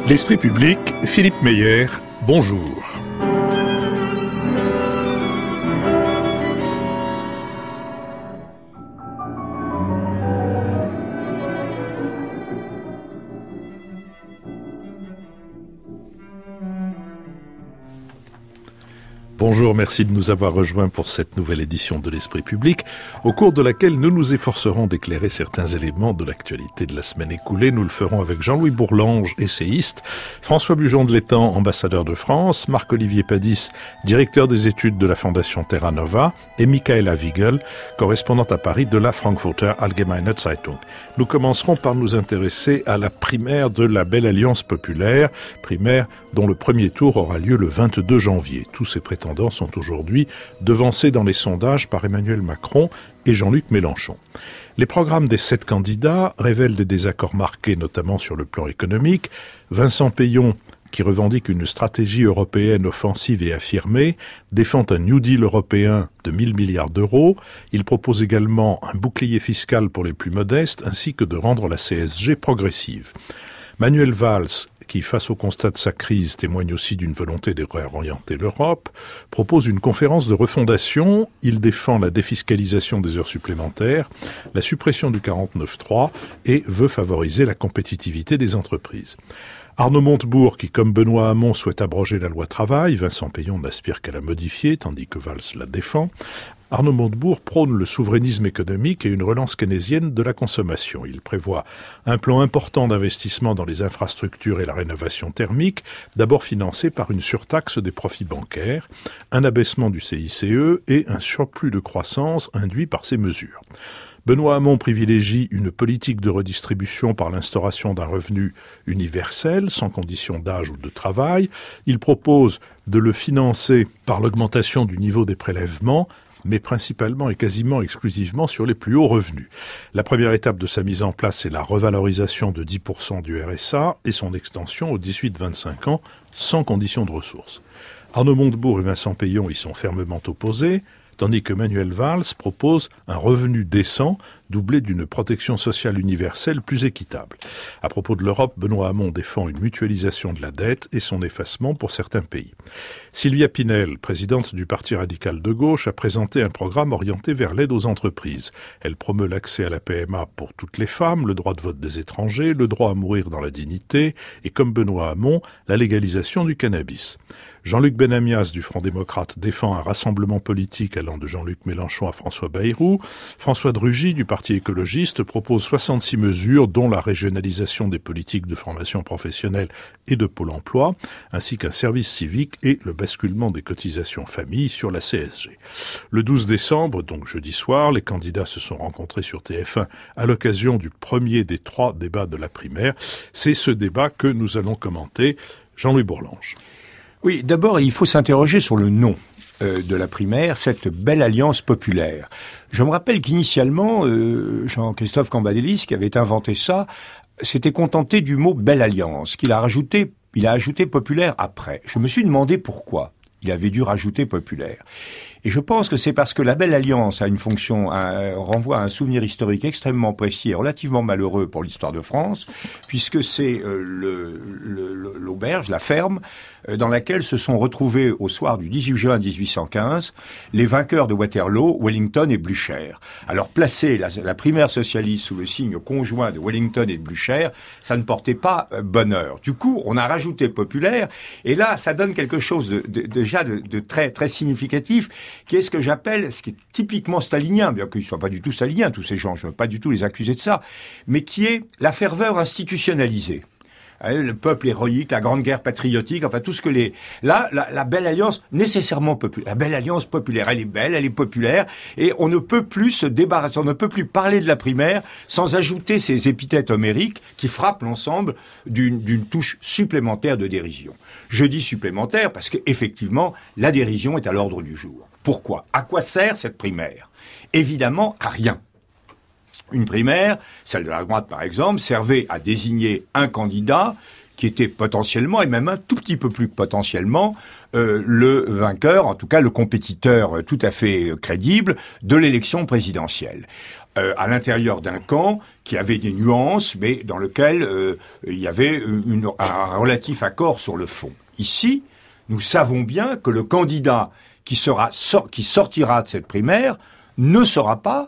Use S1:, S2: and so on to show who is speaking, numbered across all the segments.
S1: L'Esprit public, Philippe Meyer, bonjour. Bonjour, merci de nous avoir rejoints pour cette nouvelle édition de l'Esprit public, au cours de laquelle nous nous efforcerons d'éclairer certains éléments de l'actualité de la semaine écoulée. Nous le ferons avec Jean-Louis Bourlange, essayiste, François Bujon de l'Étang, ambassadeur de France, Marc-Olivier Padis, directeur des études de la Fondation Terra Nova, et Michaela Wiegel, correspondante à Paris de la Frankfurter Allgemeine Zeitung. Nous commencerons par nous intéresser à la primaire de la Belle Alliance populaire, primaire dont le premier tour aura lieu le 22 janvier. Tous ces prétendants sont aujourd'hui devancés dans les sondages par Emmanuel Macron et Jean-Luc Mélenchon. Les programmes des 7 candidats révèlent des désaccords marqués, notamment sur le plan économique. Vincent Peillon, qui revendique une stratégie européenne offensive et affirmée, défend un New Deal européen de 1 000 milliards d'euros. Il propose également un bouclier fiscal pour les plus modestes, ainsi que de rendre la CSG progressive. Manuel Valls, qui, face au constat de sa crise, témoigne aussi d'une volonté de réorienter l'Europe, propose une conférence de refondation. Il défend la défiscalisation des heures supplémentaires, la suppression du 49.3 et veut favoriser la compétitivité des entreprises. Arnaud Montebourg, qui comme Benoît Hamon souhaite abroger la loi travail, Vincent Peillon n'aspire qu'à la modifier, tandis que Valls la défend. Arnaud Montebourg prône le souverainisme économique et une relance keynésienne de la consommation. Il prévoit un plan important d'investissement dans les infrastructures et la rénovation thermique, d'abord financé par une surtaxe des profits bancaires, un abaissement du CICE et un surplus de croissance induit par ces mesures. Benoît Hamon privilégie une politique de redistribution par l'instauration d'un revenu universel, sans condition d'âge ou de travail. Il propose de le financer par l'augmentation du niveau des prélèvements, mais principalement et quasiment exclusivement sur les plus hauts revenus. La première étape de sa mise en place est la revalorisation de 10% du RSA et son extension aux 18-25 ans, sans condition de ressources. Arnaud Montebourg et Vincent Peillon y sont fermement opposés, tandis que Manuel Valls propose un revenu décent doublé d'une protection sociale universelle plus équitable. À propos de l'Europe, Benoît Hamon défend une mutualisation de la dette et son effacement pour certains pays. Sylvia Pinel, présidente du Parti radical de gauche, a présenté un programme orienté vers l'aide aux entreprises. Elle promeut l'accès à la PMA pour toutes les femmes, le droit de vote des étrangers, le droit à mourir dans la dignité et, comme Benoît Hamon, la légalisation du cannabis. Jean-Luc Benamias du Front démocrate défend un rassemblement politique allant de Jean-Luc Mélenchon à François Bayrou. François Drugy du Parti écologiste propose 66 mesures dont la régionalisation des politiques de formation professionnelle et de Pôle emploi, ainsi qu'un service civique et le basculement des cotisations famille sur la CSG. Le 12 décembre, donc jeudi soir, les candidats se sont rencontrés sur TF1 à l'occasion du premier des 3 débats de la primaire. C'est ce débat que nous allons commenter. Jean-Louis Bourlange.
S2: Oui, d'abord, il faut s'interroger sur le nom de la primaire, cette Belle Alliance populaire. Je me rappelle qu'initialement, Jean-Christophe Cambadélis, qui avait inventé ça, s'était contenté du mot Belle Alliance, il a ajouté populaire après. Je me suis demandé pourquoi il avait dû rajouter populaire. Et je pense que c'est parce que la Belle Alliance a une fonction, renvoie à un souvenir historique extrêmement précis et relativement malheureux pour l'histoire de France, puisque c'est l'auberge, la ferme, dans laquelle se sont retrouvés au soir du 18 juin 1815 les vainqueurs de Waterloo, Wellington et Blücher. Alors placer la primaire socialiste sous le signe conjoint de Wellington et de Blücher, ça ne portait pas bonheur. Du coup, on a rajouté populaire, et là, ça donne quelque chose de très très significatif, qui est ce que j'appelle, ce qui est typiquement stalinien, bien qu'ils ne soient pas du tout staliniens, tous ces gens, je ne veux pas du tout les accuser de ça, mais qui est la ferveur institutionnalisée. Le peuple héroïque, la grande guerre patriotique, enfin tout ce que la Belle Alliance nécessairement populaire, la Belle Alliance populaire, elle est belle, elle est populaire, et on ne peut plus se débarrasser, on ne peut plus parler de la primaire sans ajouter ces épithètes homériques qui frappent l'ensemble d'une touche supplémentaire de dérision. Je dis supplémentaire parce qu'effectivement, la dérision est à l'ordre du jour. Pourquoi ? À quoi sert cette primaire ? Évidemment, à rien. Une primaire, celle de la droite par exemple, servait à désigner un candidat qui était potentiellement, et même un tout petit peu plus que potentiellement, le vainqueur, en tout cas le compétiteur tout à fait crédible de l'élection présidentielle. à l'intérieur d'un camp qui avait des nuances, mais dans lequel il y avait un relatif accord sur le fond. Ici, nous savons bien que le candidat qui sortira de cette primaire ne sera pas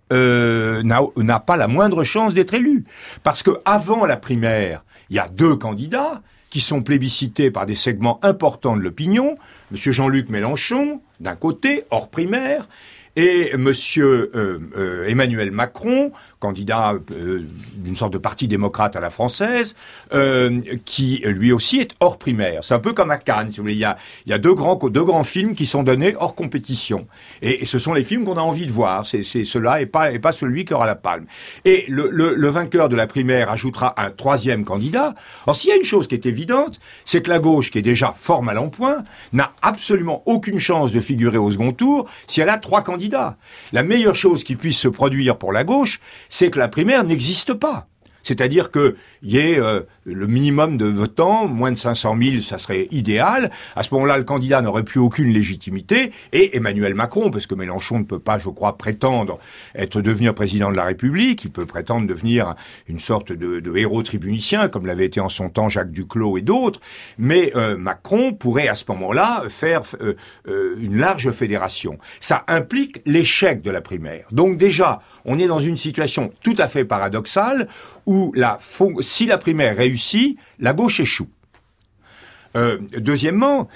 S2: n'a pas la moindre chance d'être élu. Parce que avant la primaire, il y a 2 candidats qui sont plébiscités par des segments importants de l'opinion. Monsieur Jean-Luc Mélenchon, d'un côté, hors primaire, et monsieur Emmanuel Macron, candidat d'une sorte de parti démocrate à la française, qui lui aussi est hors primaire. C'est un peu comme à Cannes, si vous voulez. Il y a deux grands films qui sont donnés hors compétition. Et ce sont les films qu'on a envie de voir. C'est cela et pas celui qui aura la palme. Et le vainqueur de la primaire ajoutera un 3e candidat. Alors s'il y a une chose qui est évidente, c'est que la gauche, qui est déjà fort mal en point, n'a absolument aucune chance de figurer au second tour si elle a 3 candidats. La meilleure chose qui puisse se produire pour la gauche, c'est que la primaire n'existe pas. C'est-à-dire qu'il y ait le minimum de votants, moins de 500 000, ça serait idéal. À ce moment-là, le candidat n'aurait plus aucune légitimité. Et Emmanuel Macron, parce que Mélenchon ne peut pas, je crois, prétendre devenir président de la République, il peut prétendre devenir une sorte de héros tribunicien, comme l'avait été en son temps Jacques Duclos et d'autres. Mais Macron pourrait, à ce moment-là, faire une large fédération. Ça implique l'échec de la primaire. Donc déjà, on est dans une situation tout à fait paradoxale où si la primaire réussit, la gauche échoue. Deuxièmement,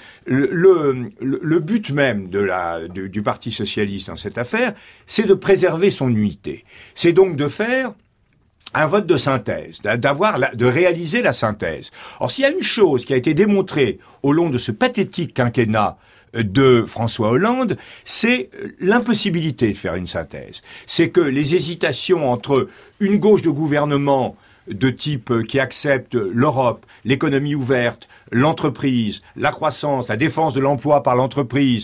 S2: le but même du Parti socialiste dans cette affaire, c'est de préserver son unité. C'est donc de faire un vote de synthèse, de réaliser la synthèse. Or, s'il y a une chose qui a été démontrée au long de ce pathétique quinquennat de François Hollande, c'est l'impossibilité de faire une synthèse. C'est que les hésitations entre une gauche de gouvernement de type qui accepte l'Europe, l'économie ouverte, l'entreprise, la croissance, la défense de l'emploi par l'entreprise,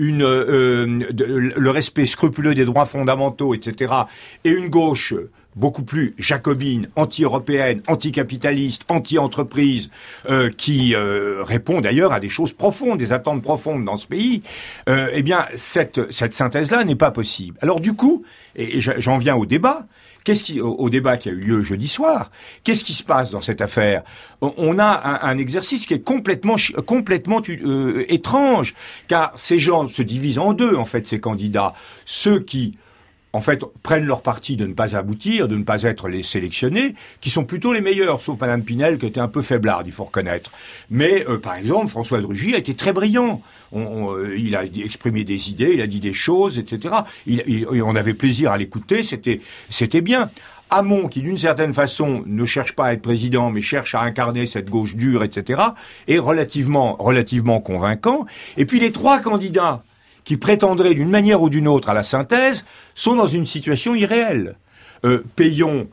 S2: le respect scrupuleux des droits fondamentaux, etc., et une gauche beaucoup plus jacobine, anti-européenne, anticapitaliste, anti-entreprise, qui répond d'ailleurs à des choses profondes, des attentes profondes dans ce pays, eh bien, cette synthèse-là n'est pas possible. Alors du coup, et j'en viens au débat, au débat qui a eu lieu jeudi soir, qu'est-ce qui se passe dans cette affaire? On a un exercice qui est complètement étrange, car ces gens se divisent en 2, en fait, ces candidats. Ceux qui en fait, prennent leur parti de ne pas aboutir, de ne pas être les sélectionnés, qui sont plutôt les meilleurs, sauf Madame Pinel, qui était un peu faiblarde, il faut reconnaître. Mais, par exemple, François de Rugy a été très brillant. Il a exprimé des idées, il a dit des choses, etc. On avait plaisir à l'écouter, c'était bien. Hamon, qui d'une certaine façon ne cherche pas à être président, mais cherche à incarner cette gauche dure, etc., est relativement convaincant. Et puis les 3 candidats qui prétendraient d'une manière ou d'une autre à la synthèse, sont dans une situation irréelle. Payon,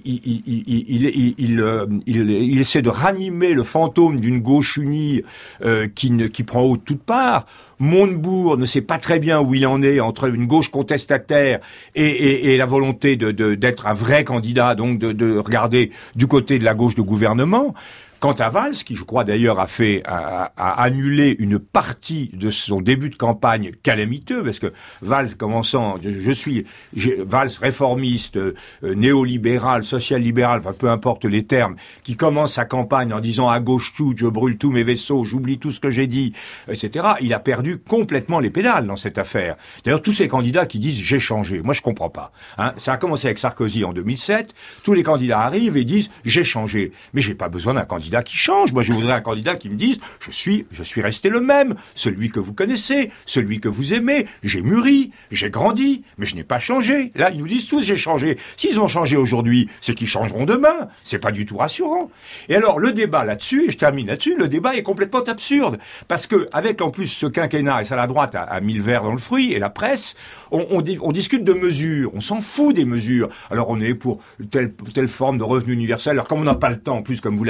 S2: il essaie de ranimer le fantôme d'une gauche unie qui prend haut de toutes parts. Montebourg ne sait pas très bien où il en est entre une gauche contestataire et la volonté d'être un vrai candidat, donc de regarder du côté de la gauche de gouvernement. Quant à Valls, qui je crois d'ailleurs a annulé une partie de son début de campagne calamiteux, parce que Valls commençant, Valls réformiste, néolibéral, social-libéral, enfin peu importe les termes, qui commence sa campagne en disant à gauche tout, je brûle tous mes vaisseaux, j'oublie tout ce que j'ai dit, etc. Il a perdu complètement les pédales dans cette affaire. D'ailleurs, tous ces candidats qui disent j'ai changé, moi je comprends pas. Ça a commencé avec Sarkozy en 2007, tous les candidats arrivent et disent j'ai changé, mais j'ai pas besoin d'un candidat qui change. Moi, je voudrais un candidat qui me dise je suis resté le même, celui que vous connaissez, celui que vous aimez, j'ai mûri, j'ai grandi, mais je n'ai pas changé. Là, ils nous disent tous j'ai changé. S'ils ont changé aujourd'hui, c'est qu'ils changeront demain. C'est pas du tout rassurant. Et alors, le débat là-dessus, et je termine là-dessus, le débat est complètement absurde. Parce que, avec en plus ce quinquennat, et ça la droite a mis le verre dans le fruit, et la presse, on discute de mesures. On s'en fout des mesures. Alors, on est pour telle forme de revenu universel. Alors, comme on n'a pas le temps, en plus, comme vous l'avez dit,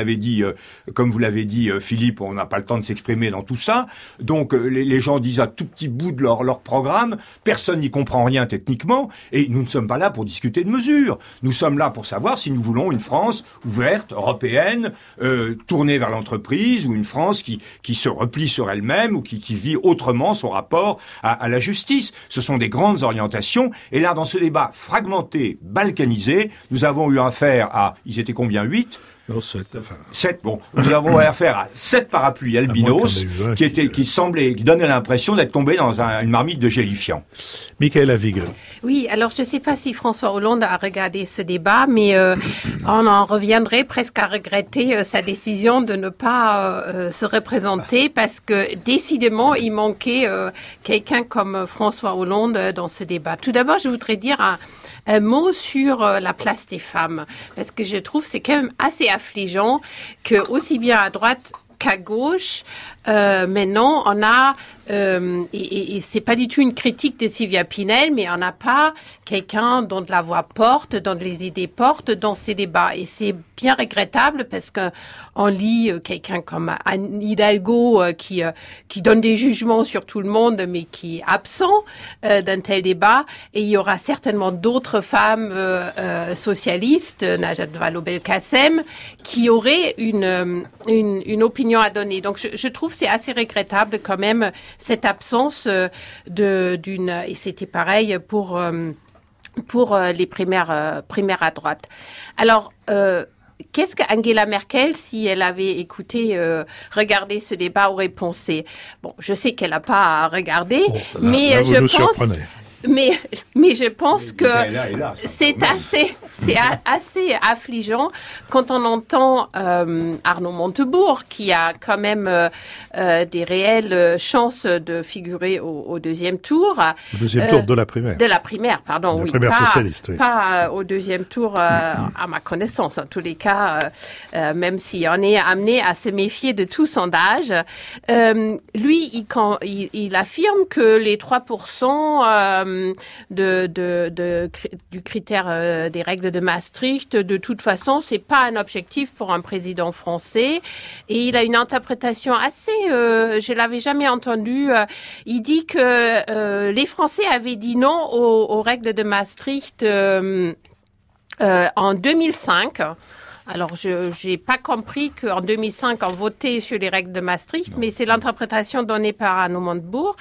S2: comme vous l'avez dit, Philippe, on n'a pas le temps de s'exprimer dans tout ça. Donc, les gens disent un tout petit bout de leur programme. Personne n'y comprend rien techniquement. Et nous ne sommes pas là pour discuter de mesures. Nous sommes là pour savoir si nous voulons une France ouverte, européenne, tournée vers l'entreprise, ou une France qui se replie sur elle-même, ou qui vit autrement son rapport à la justice. Ce sont des grandes orientations. Et là, dans ce débat fragmenté, balkanisé, nous avons eu affaire à, ils étaient combien, 8 ?
S1: Non, 7. Enfin...
S2: 7, bon. Nous avons affaire à 7 parapluies albinos qui donnaient l'impression d'être tombés dans une marmite de gélifiant.
S1: Michaëla Wiegel.
S3: Oui, alors je ne sais pas si François Hollande a regardé ce débat, mais on en reviendrait presque à regretter sa décision de ne pas se représenter parce que décidément, il manquait quelqu'un comme François Hollande dans ce débat. Tout d'abord, je voudrais dire un mot sur la place des femmes, parce que je trouve c'est quand même assez affligeant que aussi bien à droite qu'à gauche, maintenant on a et c'est pas du tout une critique de Sylvia Pinel, mais on n'a pas quelqu'un dont la voix porte, dont les idées portent dans ces débats. Et c'est bien regrettable parce que on lit quelqu'un comme Anne Hidalgo qui donne des jugements sur tout le monde, mais qui est absent d'un tel débat. Et il y aura certainement d'autres femmes socialistes, Najat Vallaud-Belkacem, qui auraient une opinion à donner. Donc je trouve c'est assez regrettable quand même cette absence d'une et c'était pareil pour les primaires à droite. Alors qu'est-ce qu'Angela Merkel, si elle avait regardé ce débat, aurait pensé? Bon, je sais qu'elle n'a pas regardé, mais
S1: là,
S3: je pense. Mais je pense que c'est assez affligeant quand on entend Arnaud Montebourg, qui a quand même des réelles chances de figurer au deuxième tour.
S1: Au deuxième tour de la primaire.
S3: De la primaire, pardon,
S1: la
S3: oui.
S1: Primaire socialiste, oui.
S3: Pas au deuxième tour, à ma connaissance. En tous les cas, même si on est amené à se méfier de tout sondage. Lui, il affirme que les 3% du critère des règles de Maastricht, de toute façon, c'est pas un objectif pour un président français. Et il a une interprétation assez, je l'avais jamais entendue. Il dit que les Français avaient dit non aux règles de Maastricht en 2005. Alors, je n'ai pas compris qu'en 2005, on votait sur les règles de Maastricht, mais c'est l'interprétation donnée par Arnaud Montebourg.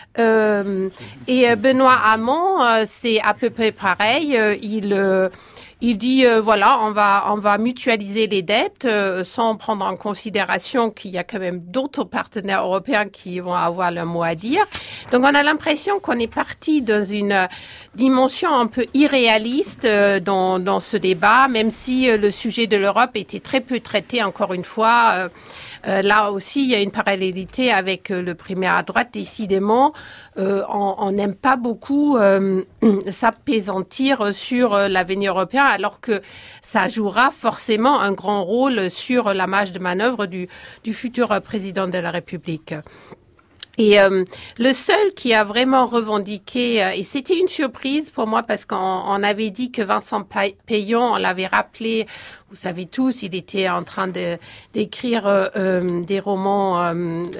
S3: Et Benoît Hamon, c'est à peu près pareil. Il dit voilà, on va mutualiser les dettes sans prendre en considération qu'il y a quand même d'autres partenaires européens qui vont avoir leur mot à dire. Donc on a l'impression qu'on est parti dans une dimension un peu irréaliste dans ce débat, même si le sujet de l'Europe était très peu traité encore une fois. Là aussi, il y a une parallélité avec le primaire à droite. Décidément, on n'aime pas beaucoup s'appesantir sur l'avenir européen, alors que ça jouera forcément un grand rôle sur la marge de manœuvre du futur président de la République. Et le seul qui a vraiment revendiqué, et c'était une surprise pour moi parce qu'on avait dit que Vincent Payon, on l'avait rappelé, vous savez tous, il était en train d'écrire des romans,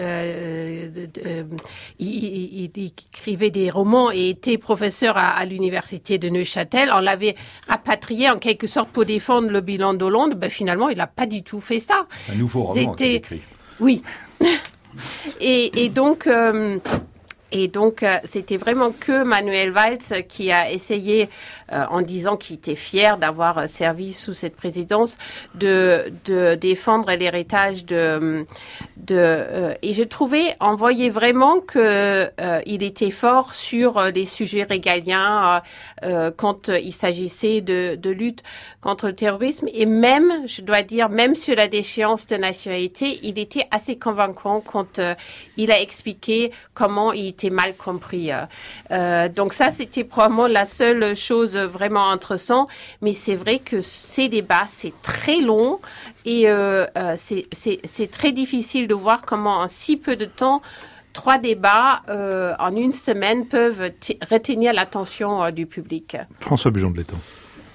S3: il écrivait des romans et était professeur à l'université de Neuchâtel. On l'avait rapatrié en quelque sorte pour défendre le bilan d'Hollande. Ben, finalement, il n'a pas du tout fait ça.
S2: Un nouveau roman qu'il écrit.
S3: Oui. Et donc, c'était vraiment que Manuel Valls qui a essayé, en disant qu'il était fier d'avoir servi sous cette présidence, de défendre l'héritage et je trouvais, on voyait vraiment que il était fort sur les sujets régaliens quand il s'agissait de lutte contre le terrorisme, et même, je dois dire, même sur la déchéance de nationalité, il était assez convaincant quand il a expliqué comment il était mal compris. Donc ça, c'était probablement la seule chose vraiment intéressante, mais c'est vrai que ces débats, c'est très long et c'est très difficile de voir comment en si peu de temps 3 débats en une semaine peuvent retenir l'attention du public.
S1: François Bujon de l'Étang.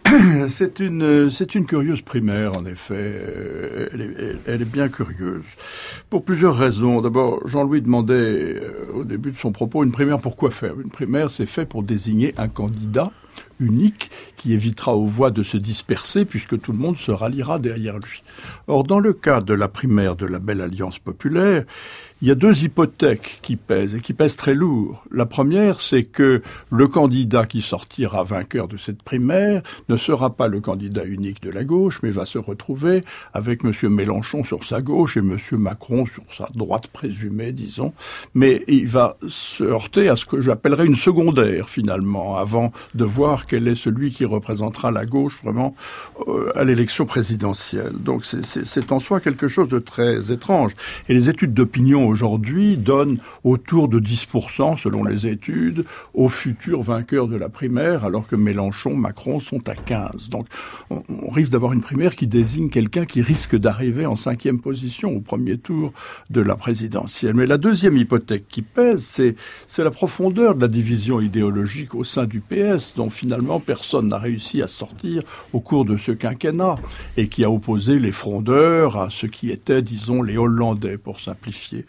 S4: C'est une curieuse primaire, en effet. Elle est bien curieuse. Pour plusieurs raisons. D'abord, Jean-Louis demandait au début de son propos une primaire pour quoi faire ? Une primaire, c'est fait pour désigner un candidat unique qui évitera aux voix de se disperser puisque tout le monde se ralliera derrière lui. Or, dans le cas de la primaire de la Belle Alliance populaire, il y a deux hypothèques qui pèsent et qui pèsent très lourd. La première, c'est que le candidat qui sortira vainqueur de cette primaire ne sera pas le candidat unique de la gauche, mais va se retrouver avec M. Mélenchon sur sa gauche et M. Macron sur sa droite présumée, disons. Mais il va se heurter à ce que j'appellerais une secondaire, finalement, avant de voir quel est celui qui représentera la gauche vraiment à l'élection présidentielle. Donc c'est en soi quelque chose de très étrange. Et les études d'opinion aujourd'hui donne autour de 10%, selon les études, aux futurs vainqueurs de la primaire, alors que Mélenchon, Macron sont à 15%. Donc, on risque d'avoir une primaire qui désigne quelqu'un qui risque d'arriver en 5e position au premier tour de la présidentielle. Mais la deuxième hypothèque qui pèse, c'est la profondeur de la division idéologique au sein du PS, dont finalement personne n'a réussi à sortir au cours de ce quinquennat, et qui a opposé les frondeurs à ce qui étaient, disons, les Hollandais, pour simplifier.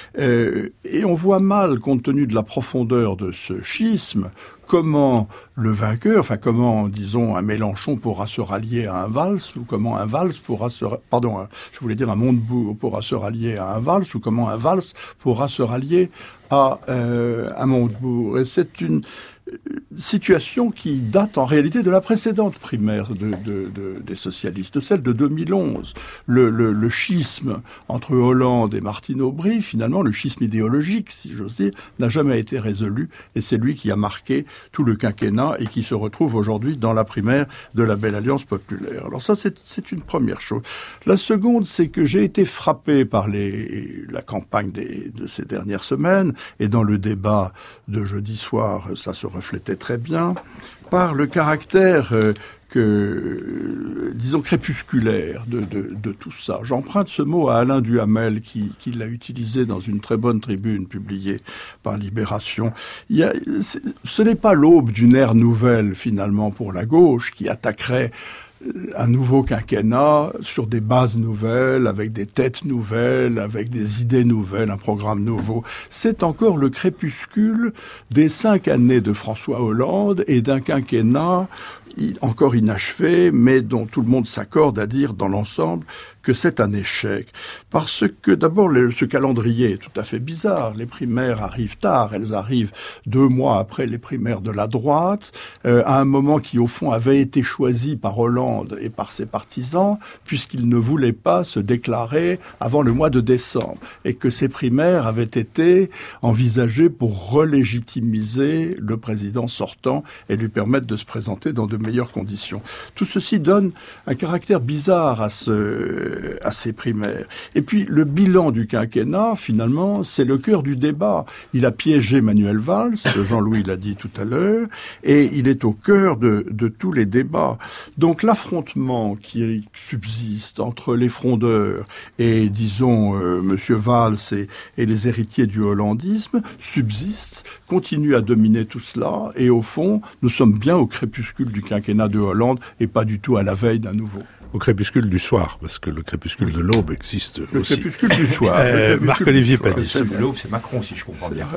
S4: Et on voit mal, compte tenu de la profondeur de ce schisme, comment le vainqueur, enfin comment, disons, un Mélenchon pourra se rallier à un Valls, ou comment un Valls pourra un Montebourg pourra se rallier à un Valls, ou comment un Valls pourra se rallier à un Montebourg. Et c'est une situation qui date en réalité de la précédente primaire des socialistes, celle de 2011. Le schisme entre Hollande et Martine Aubry, finalement, le schisme idéologique, si j'ose dire, n'a jamais été résolu, et c'est lui qui a marqué tout le quinquennat et qui se retrouve aujourd'hui dans la primaire de la Belle Alliance populaire. Alors ça, c'est une première chose. La seconde, c'est que j'ai été frappé par la campagne de ces dernières semaines, et dans le débat de jeudi soir, ça se reflétait très bien, par le caractère disons, crépusculaire de tout ça. J'emprunte ce mot à Alain Duhamel qui l'a utilisé dans une très bonne tribune publiée par Libération. Ce n'est pas l'aube d'une ère nouvelle, finalement, pour la gauche, qui attaquerait un nouveau quinquennat sur des bases nouvelles, avec des têtes nouvelles, avec des idées nouvelles, un programme nouveau. C'est encore le crépuscule des 5 années de François Hollande et d'un quinquennat encore inachevé, mais dont tout le monde s'accorde à dire dans l'ensemble que c'est un échec. Parce que d'abord, ce calendrier est tout à fait bizarre. Les primaires arrivent tard, elles arrivent 2 mois après les primaires de la droite, à un moment qui au fond avait été choisi par Hollande et par ses partisans, puisqu'il ne voulait pas se déclarer avant le mois de décembre, et que ces primaires avaient été envisagées pour relégitimiser le président sortant et lui permettre de se présenter dans de meilleures conditions. Tout ceci donne un caractère bizarre à ces primaires. Et puis, le bilan du quinquennat, finalement, c'est le cœur du débat. Il a piégé Manuel Valls, Jean-Louis l'a dit tout à l'heure, et il est au cœur de tous les débats. Donc, l'affrontement qui subsiste entre les frondeurs et, disons, Monsieur Valls et les héritiers du hollandisme subsiste, continue à dominer tout cela, et au fond, nous sommes bien au crépuscule du quinquennat de Hollande et pas du tout à la veille d'un nouveau.
S1: Au crépuscule du soir, parce que le crépuscule de l'aube existe aussi.
S4: Le crépuscule du soir.
S1: Marc-Olivier Padis.
S2: Celle de l'aube, c'est Macron, si je comprends bien.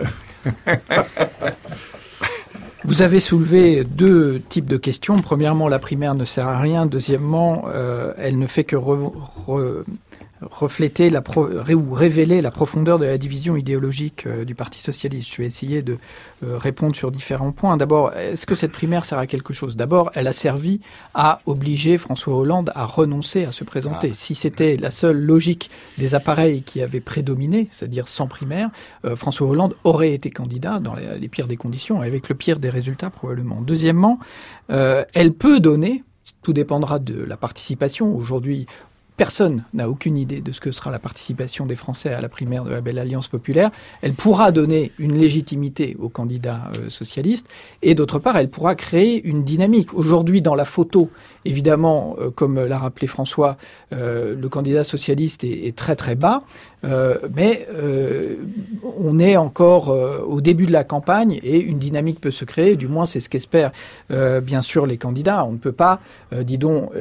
S5: Vous avez soulevé 2 types de questions. Premièrement, la primaire ne sert à rien. Deuxièmement, elle ne fait que refléter ou révéler la profondeur de la division idéologique du Parti socialiste. Je vais essayer de répondre sur différents points. D'abord, est-ce que cette primaire sert à quelque chose ? D'abord, elle a servi à obliger François Hollande à renoncer à se présenter. Si c'était la seule logique des appareils qui avait prédominé, c'est-à-dire sans primaire, François Hollande aurait été candidat dans les pires des conditions, avec le pire des résultats probablement. Deuxièmement, elle peut donner, tout dépendra de la participation. Aujourd'hui, personne n'a aucune idée de ce que sera la participation des Français à la primaire de la Belle Alliance populaire. Elle pourra donner une légitimité aux candidats socialistes et d'autre part, elle pourra créer une dynamique. Aujourd'hui, dans la photo, évidemment, comme l'a rappelé François, le candidat socialiste est très très bas. mais on est encore au début de la campagne et une dynamique peut se créer, du moins c'est ce qu'espèrent bien sûr les candidats. On ne peut pas, disons,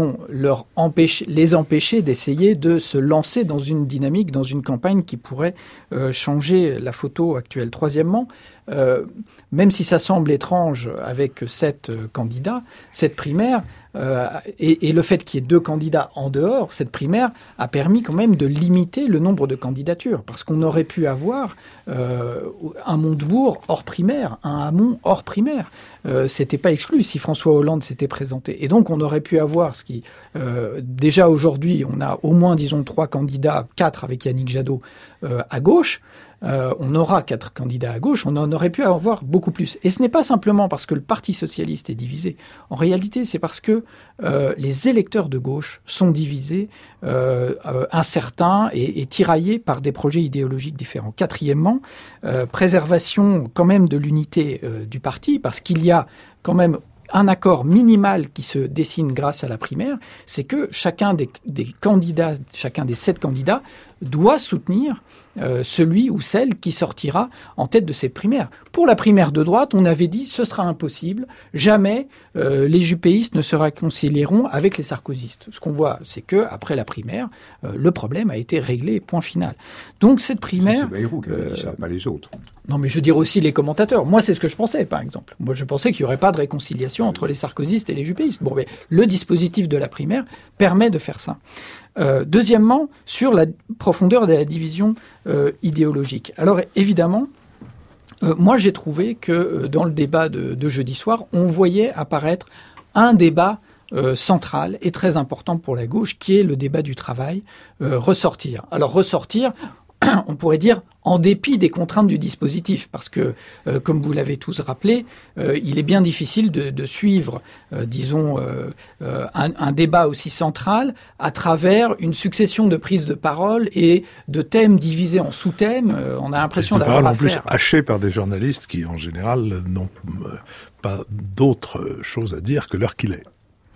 S5: les empêcher d'essayer de se lancer dans une dynamique, dans une campagne qui pourrait changer la photo actuelle. Troisièmement, même si ça semble étrange avec 7 candidats, cette primaire, et le fait qu'il y ait 2 candidats en dehors, cette primaire a permis quand même de limiter le nombre de candidatures. Parce qu'on aurait pu avoir un Montebourg hors primaire, un Hamon hors primaire. C'était pas exclu si François Hollande s'était présenté. Et donc on aurait pu avoir ce qui... déjà aujourd'hui, on a au moins, disons, 3 candidats, 4 avec Yannick Jadot à gauche. On aura 4 candidats à gauche, on en aurait pu avoir beaucoup plus. Et ce n'est pas simplement parce que le Parti socialiste est divisé. En réalité, c'est parce que les électeurs de gauche sont divisés, incertains et tiraillés par des projets idéologiques différents. Quatrièmement, préservation quand même de l'unité du parti, parce qu'il y a quand même un accord minimal qui se dessine grâce à la primaire, c'est que chacun des candidats, chacun des 7 candidats doit soutenir celui ou celle qui sortira en tête de cette primaire. Pour la primaire de droite, on avait dit ce sera impossible, jamais les jupéistes ne se réconcilieront avec les sarkozystes. Ce qu'on voit, c'est que après la primaire, le problème a été réglé, point final. Donc cette primaire...
S2: C'est Bayrou qui a dit ça, pas les autres.
S5: Non, mais je veux dire aussi les commentateurs. Moi, c'est ce que je pensais, par exemple. Moi, je pensais qu'il n'y aurait pas de réconciliation entre les sarkozystes et les jupéistes. Bon, mais le dispositif de la primaire permet de faire ça. Deuxièmement, sur la profondeur de la division idéologique. Alors, évidemment, moi, j'ai trouvé que dans le débat de jeudi soir, on voyait apparaître un débat central et très important pour la gauche, qui est le débat du travail, ressortir. Alors, ressortir... on pourrait dire en dépit des contraintes du dispositif, parce que, comme vous l'avez tous rappelé, il est bien difficile de suivre, un débat aussi central à travers une succession de prises de parole et de thèmes divisés en sous-thèmes. On a l'impression d'avoir
S1: en plus hachés par des journalistes qui, en général, n'ont pas d'autre chose à dire que l'heure qu'il est.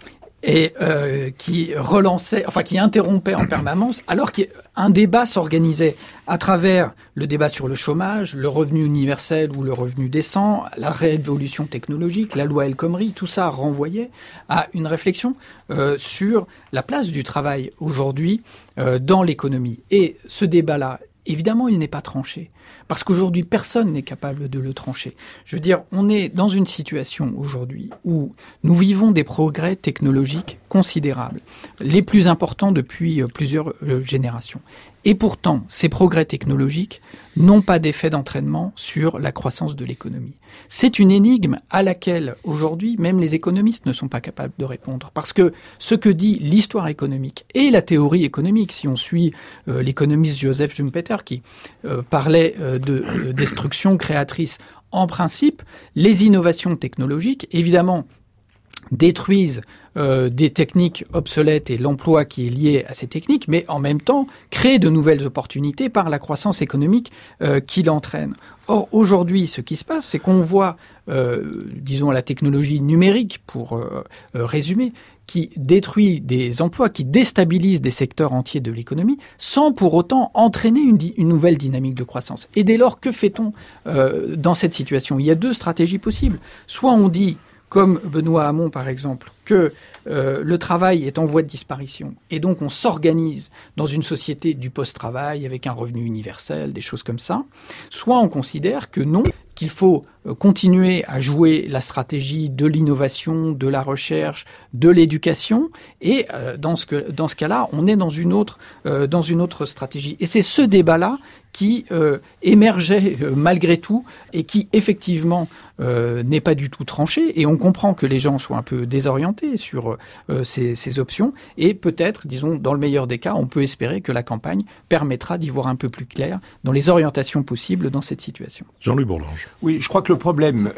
S5: Et qui interrompait en permanence, alors qu'un débat s'organisait à travers le débat sur le chômage, le revenu universel ou le revenu décent, la révolution technologique, la loi El Khomri, tout ça renvoyait à une réflexion sur la place du travail aujourd'hui dans l'économie. Et ce débat-là, évidemment, il n'est pas tranché. Parce qu'aujourd'hui, personne n'est capable de le trancher. Je veux dire, on est dans une situation aujourd'hui où nous vivons des progrès technologiques considérables, les plus importants depuis plusieurs générations. Et pourtant, ces progrès technologiques n'ont pas d'effet d'entraînement sur la croissance de l'économie. C'est une énigme à laquelle, aujourd'hui, même les économistes ne sont pas capables de répondre. Parce que ce que dit l'histoire économique et la théorie économique, si on suit l'économiste Joseph Schumpeter qui parlait de destruction créatrice, en principe, les innovations technologiques, évidemment, détruisent des techniques obsolètes et l'emploi qui est lié à ces techniques, mais en même temps créent de nouvelles opportunités par la croissance économique qui l'entraîne. Or, aujourd'hui, ce qui se passe, c'est qu'on voit, la technologie numérique, pour résumer, qui détruit des emplois, qui déstabilise des secteurs entiers de l'économie, sans pour autant entraîner une nouvelle dynamique de croissance. Et dès lors, que fait-on dans cette situation ? Il y a 2 stratégies possibles. Soit on dit, comme Benoît Hamon par exemple, que le travail est en voie de disparition et donc on s'organise dans une société du post-travail avec un revenu universel, des choses comme ça. Soit on considère que non, qu'il faut continuer à jouer la stratégie de l'innovation, de la recherche, de l'éducation et dans ce cas-là, on est dans une autre stratégie. Et c'est ce débat-là qui émergeait malgré tout et qui effectivement n'est pas du tout tranché. Et on comprend que les gens soient un peu désorientés sur ces options. Et peut-être, disons, dans le meilleur des cas, on peut espérer que la campagne permettra d'y voir un peu plus clair dans les orientations possibles dans cette situation.
S1: Jean-Louis Bourlange.
S2: Oui, je crois que le problème...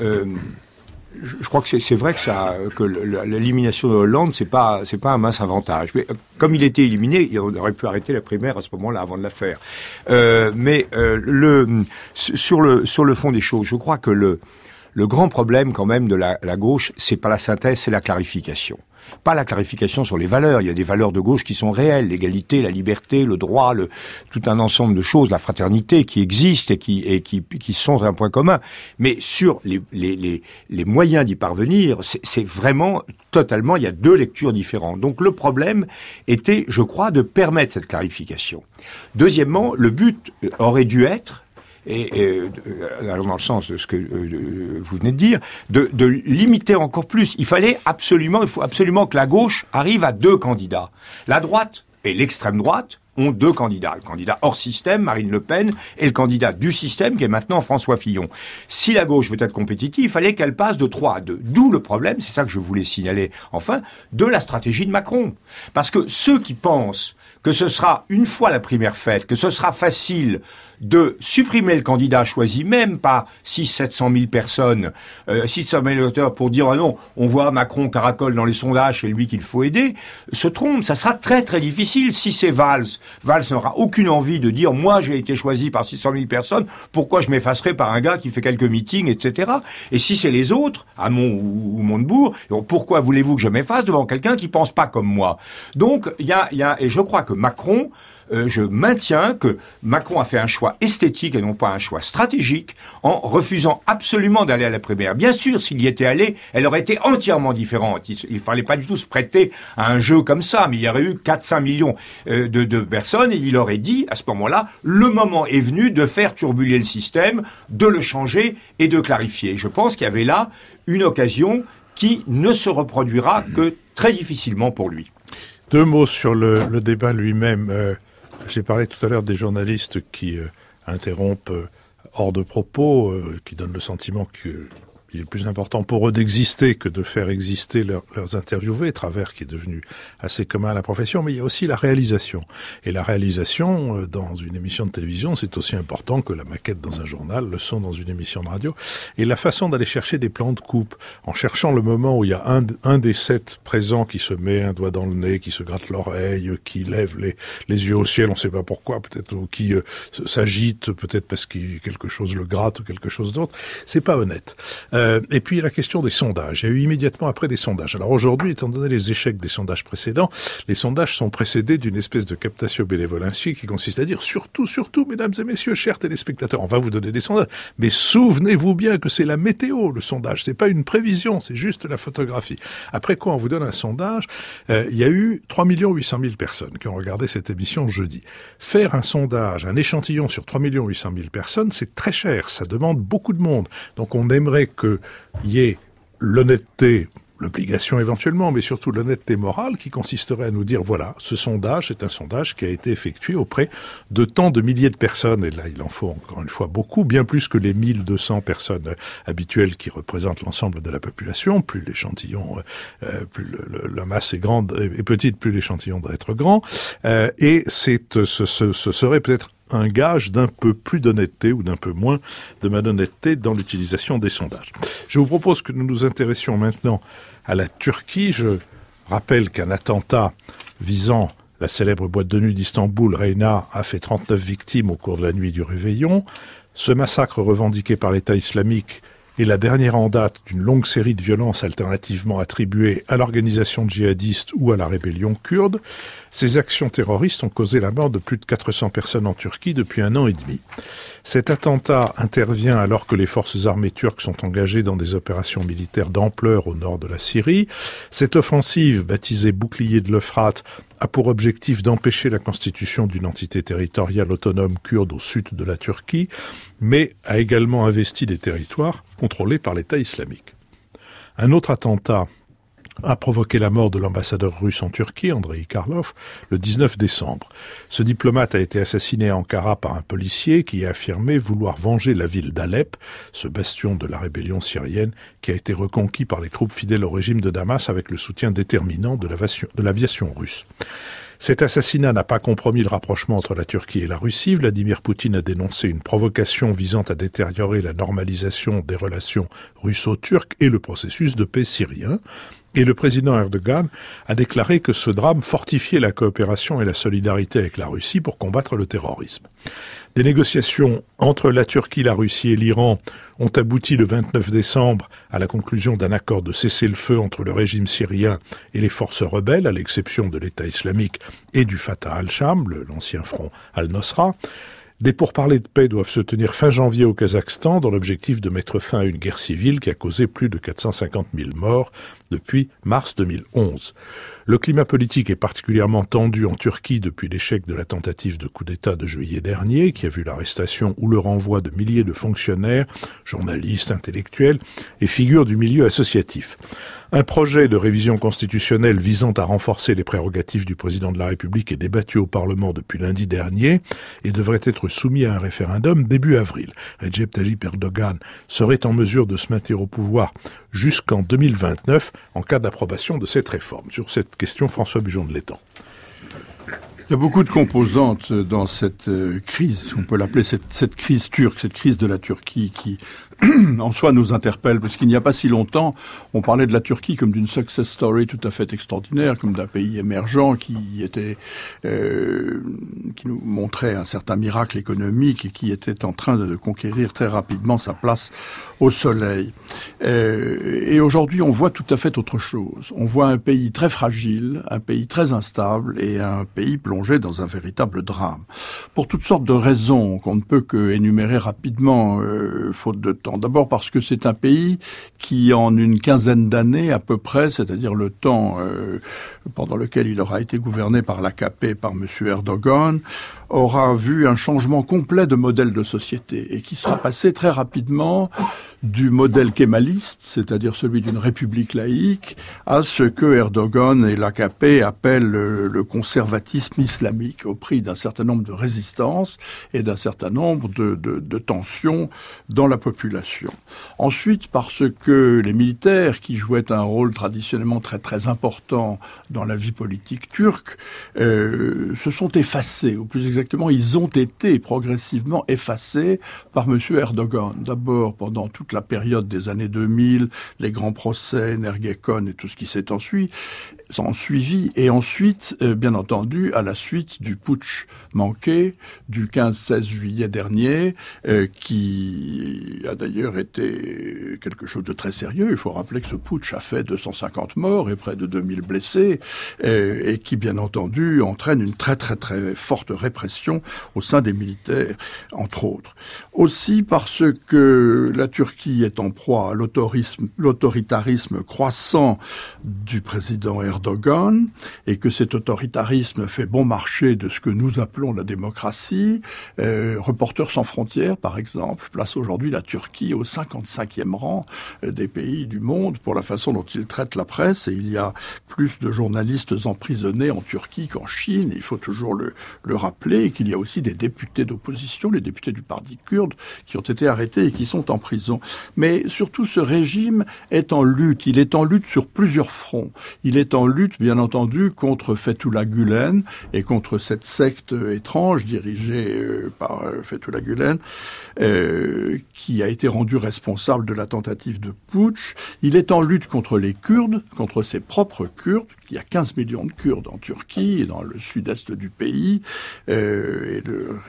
S2: Je crois que c'est vrai que l'élimination de Hollande, c'est pas un mince avantage. Mais comme il était éliminé, on aurait pu arrêter la primaire à ce moment-là avant de la faire. Sur le fond des choses, je crois que le grand problème quand même de la gauche, c'est pas la synthèse, c'est la clarification. Pas la clarification sur les valeurs. Il y a des valeurs de gauche qui sont réelles, l'égalité, la liberté, le droit, tout un ensemble de choses, la fraternité qui existent et qui sont un point commun. Mais sur les moyens d'y parvenir, c'est vraiment totalement, il y a deux lectures différentes. Donc le problème était, je crois, de permettre cette clarification. Deuxièmement, le but aurait dû être, alors dans le sens de ce que vous venez de dire, de limiter encore plus. Il faut absolument que la gauche arrive à 2 candidats. La droite et l'extrême droite ont 2 candidats. Le candidat hors système, Marine Le Pen, et le candidat du système, qui est maintenant François Fillon. Si la gauche veut être compétitive, il fallait qu'elle passe de 3 à 2. D'où le problème, c'est ça que je voulais signaler enfin, de la stratégie de Macron. Parce que ceux qui pensent que ce sera, une fois la primaire faite, que ce sera facile de supprimer le candidat choisi, même par 600-700 000 personnes, 600 000 électeurs, pour dire, ah non, on voit Macron caracole dans les sondages, c'est lui qu'il faut aider, se trompe. Ça sera très très difficile. Si c'est Valls n'aura aucune envie de dire, moi j'ai été choisi par 600 000 personnes, pourquoi je m'effacerai par un gars qui fait quelques meetings, etc. Et si c'est les autres, Hamon ou Montebourg, pourquoi voulez-vous que je m'efface devant quelqu'un qui pense pas comme moi? Donc, et je crois que Macron, je maintiens que Macron a fait un choix esthétique et non pas un choix stratégique en refusant absolument d'aller à la primaire. Bien sûr, s'il y était allé, elle aurait été entièrement différente. Il fallait pas du tout se prêter à un jeu comme ça, mais il y aurait eu 4-5 millions de personnes et il aurait dit, à ce moment-là, le moment est venu de faire turbuler le système, de le changer et de clarifier. Je pense qu'il y avait là une occasion qui ne se reproduira que très difficilement pour lui.
S1: 2 mots sur le débat lui-même. J'ai parlé tout à l'heure des journalistes qui interrompent hors de propos, qui donnent le sentiment qu'il est plus important pour eux d'exister que de faire exister leurs interviewés, travers qui est devenu assez commun à la profession, mais il y a aussi la réalisation. Et la réalisation, dans une émission de télévision, c'est aussi important que la maquette dans un journal, le son dans une émission de radio. Et la façon d'aller chercher des plans de coupe, en cherchant le moment où il y a un des 7 présents qui se met un doigt dans le nez, qui se gratte l'oreille, qui lève les yeux au ciel, on ne sait pas pourquoi, peut-être, ou qui s'agite, peut-être parce que quelque chose le gratte ou quelque chose d'autre, c'est pas honnête. Et puis la question des sondages. Il y a eu immédiatement après des sondages. Alors aujourd'hui, étant donné les échecs des sondages précédents, les sondages sont précédés d'une espèce de captatio benevolentia qui consiste à dire surtout, mesdames et messieurs, chers téléspectateurs, on va vous donner des sondages, mais souvenez-vous bien que c'est la météo, le sondage. C'est pas une prévision, c'est juste la photographie. Après quoi, on vous donne un sondage. Il y a eu 3 800 000 personnes qui ont regardé cette émission jeudi. Faire un sondage, un échantillon sur 3 800 000 personnes, c'est très cher. Ça demande beaucoup de monde. Donc on aimerait que il y ait l'honnêteté, l'obligation éventuellement, mais surtout l'honnêteté morale qui consisterait à nous dire, voilà, ce sondage est un sondage qui a été effectué auprès de tant de milliers de personnes, et là il en faut encore une fois beaucoup, bien plus que les 1200 personnes habituelles qui représentent l'ensemble de la population. Plus l'échantillon, plus la masse est grande et petite, plus l'échantillon doit être grand, et ce serait peut-être un gage d'un peu plus d'honnêteté ou d'un peu moins de malhonnêteté dans l'utilisation des sondages. Je vous propose que nous nous intéressions maintenant à la Turquie. Je rappelle qu'un attentat visant la célèbre boîte de nuit d'Istanbul, Reyna, a fait 39 victimes au cours de la nuit du réveillon. Ce massacre revendiqué par l'État islamique est la dernière en date d'une longue série de violences alternativement attribuées à l'organisation djihadiste ou à la rébellion kurde. Ces actions terroristes ont causé la mort de plus de 400 personnes en Turquie depuis 1 an et demi. Cet attentat intervient alors que les forces armées turques sont engagées dans des opérations militaires d'ampleur au nord de la Syrie. Cette offensive, baptisée Bouclier de l'Euphrate, a pour objectif d'empêcher la constitution d'une entité territoriale autonome kurde au sud de la Turquie, mais a également investi des territoires contrôlés par l'État islamique. Un autre attentat a provoqué la mort de l'ambassadeur russe en Turquie, Andrei Karlov, le 19 décembre. Ce diplomate a été assassiné à Ankara par un policier qui a affirmé vouloir venger la ville d'Alep, ce bastion de la rébellion syrienne qui a été reconquis par les troupes fidèles au régime de Damas avec le soutien déterminant de l'aviation russe. Cet assassinat n'a pas compromis le rapprochement entre la Turquie et la Russie. Vladimir Poutine a dénoncé une provocation visant à détériorer la normalisation des relations russo-turques et le processus de paix syrien. Et le président Erdogan a déclaré que ce drame fortifiait la coopération et la solidarité avec la Russie pour combattre le terrorisme. Des négociations entre la Turquie, la Russie et l'Iran ont abouti le 29 décembre à la conclusion d'un accord de cessez-le-feu entre le régime syrien et les forces rebelles, à l'exception de l'État islamique et du Fatah al-Sham, l'ancien front al-Nosra. Des pourparlers de paix doivent se tenir fin janvier au Kazakhstan dans l'objectif de mettre fin à une guerre civile qui a causé plus de 450 000 morts depuis mars 2011. Le climat politique est particulièrement tendu en Turquie depuis l'échec de la tentative de coup d'État de juillet dernier, qui a vu l'arrestation ou le renvoi de milliers de fonctionnaires, journalistes, intellectuels et figures du milieu associatif. Un projet de révision constitutionnelle visant à renforcer les prérogatives du président de la République est débattu au Parlement depuis lundi dernier et devrait être soumis à un référendum début avril. Recep Tayyip Erdogan serait en mesure de se maintenir au pouvoir jusqu'en 2029 en cas d'approbation de cette réforme. Sur cette question, François Bujon de l'Étang.
S4: Il y a beaucoup de composantes dans cette crise, on peut l'appeler cette crise turque, cette crise de la Turquie qui en soi nous interpelle, parce qu'il n'y a pas si longtemps, on parlait de la Turquie comme d'une success story tout à fait extraordinaire, comme d'un pays émergent qui nous montrait un certain miracle économique et qui était en train de conquérir très rapidement sa place au soleil. Et aujourd'hui, on voit tout à fait autre chose. On voit un pays très fragile, un pays très instable et un pays plongé dans un véritable drame. Pour toutes sortes de raisons qu'on ne peut que énumérer rapidement, faute de temps. D'abord parce que c'est un pays qui, en une quinzaine d'années à peu près, c'est-à-dire le temps pendant lequel il aura été gouverné par l'AKP, par M. Erdogan, aura vu un changement complet de modèle de société et qui sera passé très rapidement du modèle kémaliste, c'est-à-dire celui d'une république laïque, à ce que Erdogan et l'AKP appellent le conservatisme islamique, au prix d'un certain nombre de résistances et d'un certain nombre de tensions dans la population. Ensuite, parce que les militaires, qui jouaient un rôle traditionnellement très très important dans la vie politique turque, se sont effacés, ou plus exactement, ils ont été progressivement effacés par M. Erdogan. D'abord, pendant toute la période des années 2000, les grands procès, Ergenekon et tout ce qui s'est suivi, et ensuite, bien entendu, à la suite du putsch manqué du 15-16 juillet dernier, qui a d'ailleurs été quelque chose de très sérieux. Il faut rappeler que ce putsch a fait 250 morts et près de 2000 blessés, et qui, bien entendu, entraîne une très très très forte répression au sein des militaires, entre autres. Aussi parce que la Turquie est en proie à l'autoritarisme croissant du président Erdogan, et que cet autoritarisme fait bon marché de ce que nous appelons la démocratie. Reporters sans frontières, par exemple, place aujourd'hui la Turquie au 55e rang des pays du monde pour la façon dont il traite la presse, et il y a plus de journalistes emprisonnés en Turquie qu'en Chine, il faut toujours le rappeler, et qu'il y a aussi des députés d'opposition, les députés du parti kurde, qui ont été arrêtés et qui sont en prison. Mais surtout, ce régime est en lutte. Il est en lutte sur plusieurs fronts. Il est en lutte, bien entendu, contre Fethullah Gülen et contre cette secte étrange dirigée par Fethullah Gülen, qui a été rendu responsable de la tentative de putsch. Il est en lutte contre les Kurdes, contre ses propres Kurdes. Il y a 15 millions de Kurdes en Turquie et dans le sud-est du pays. Et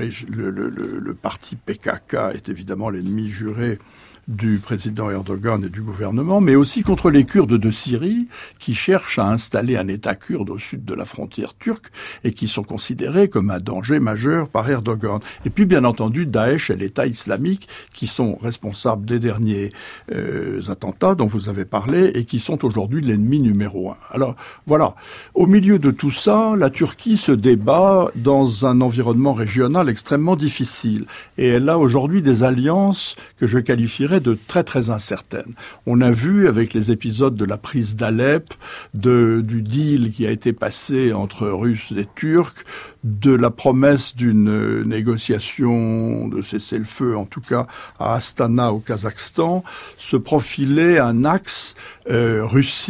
S4: le parti PKK est évidemment l'ennemi juré du président Erdogan et du gouvernement, mais aussi contre les Kurdes de Syrie qui cherchent à installer un État kurde au sud de la frontière turque et qui sont considérés comme un danger majeur par Erdogan. Et puis, bien entendu, Daesh et l'État islamique qui sont responsables des derniers attentats dont vous avez parlé et qui sont aujourd'hui l'ennemi numéro 1. Alors, voilà. Au milieu de tout ça, la Turquie se débat dans un environnement régional extrêmement difficile. Et elle a aujourd'hui des alliances que je qualifierais de très très incertaines. On a vu avec les épisodes de la prise d'Alep, du deal qui a été passé entre Russes et Turcs, de la promesse d'une négociation de cessez-le-feu, en tout cas à Astana au Kazakhstan, se profilait un axe Russie,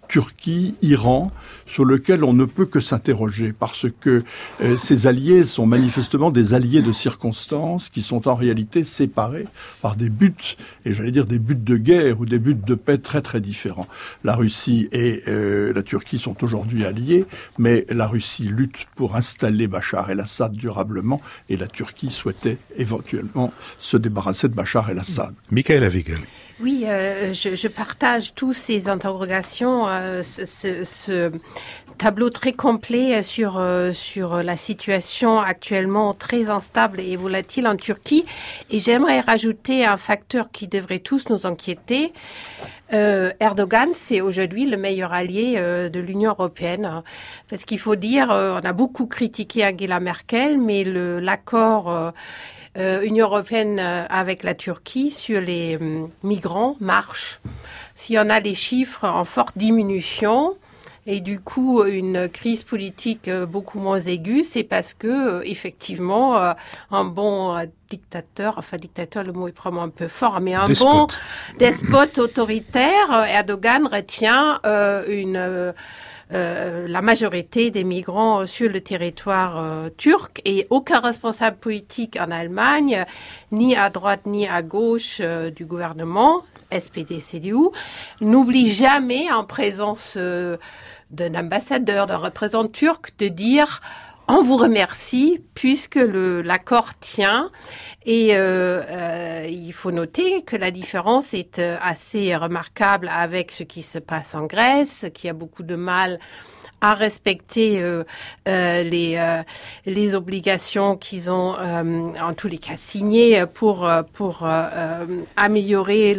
S4: Turquie-Iran, sur lequel on ne peut que s'interroger, parce que ces alliés sont manifestement des alliés de circonstances qui sont en réalité séparés par des buts, et j'allais dire des buts de guerre ou des buts de paix très très différents. La Russie et la Turquie sont aujourd'hui alliés, mais la Russie lutte pour installer Bachar el-Assad durablement, et la Turquie souhaitait éventuellement se débarrasser de Bachar el-Assad.
S1: Michaela Wiegel.
S3: Oui, je partage tous ces interrogations, ce tableau très complet sur la situation actuellement très instable et volatile en Turquie. Et j'aimerais rajouter un facteur qui devrait tous nous inquiéter. Erdogan, c'est aujourd'hui le meilleur allié de l'Union européenne. Parce qu'il faut dire, on a beaucoup critiqué Angela Merkel, mais l'accord Union européenne avec la Turquie sur les migrants marche. Si on a les chiffres en forte diminution et du coup une crise politique beaucoup moins aiguë, c'est parce que effectivement un bon dictateur, le mot est probablement un peu fort, mais un bon despote autoritaire, Erdogan retient la majorité des migrants sur le territoire turc et aucun responsable politique en Allemagne, ni à droite ni à gauche du gouvernement, SPD-CDU, n'oublie jamais en présence d'un ambassadeur, d'un représentant turc, de dire « on vous remercie puisque l'accord tient ». Et il faut noter que la différence est assez remarquable avec ce qui se passe en Grèce, qui a beaucoup de mal à respecter les obligations qu'ils ont en tous les cas signées pour améliorer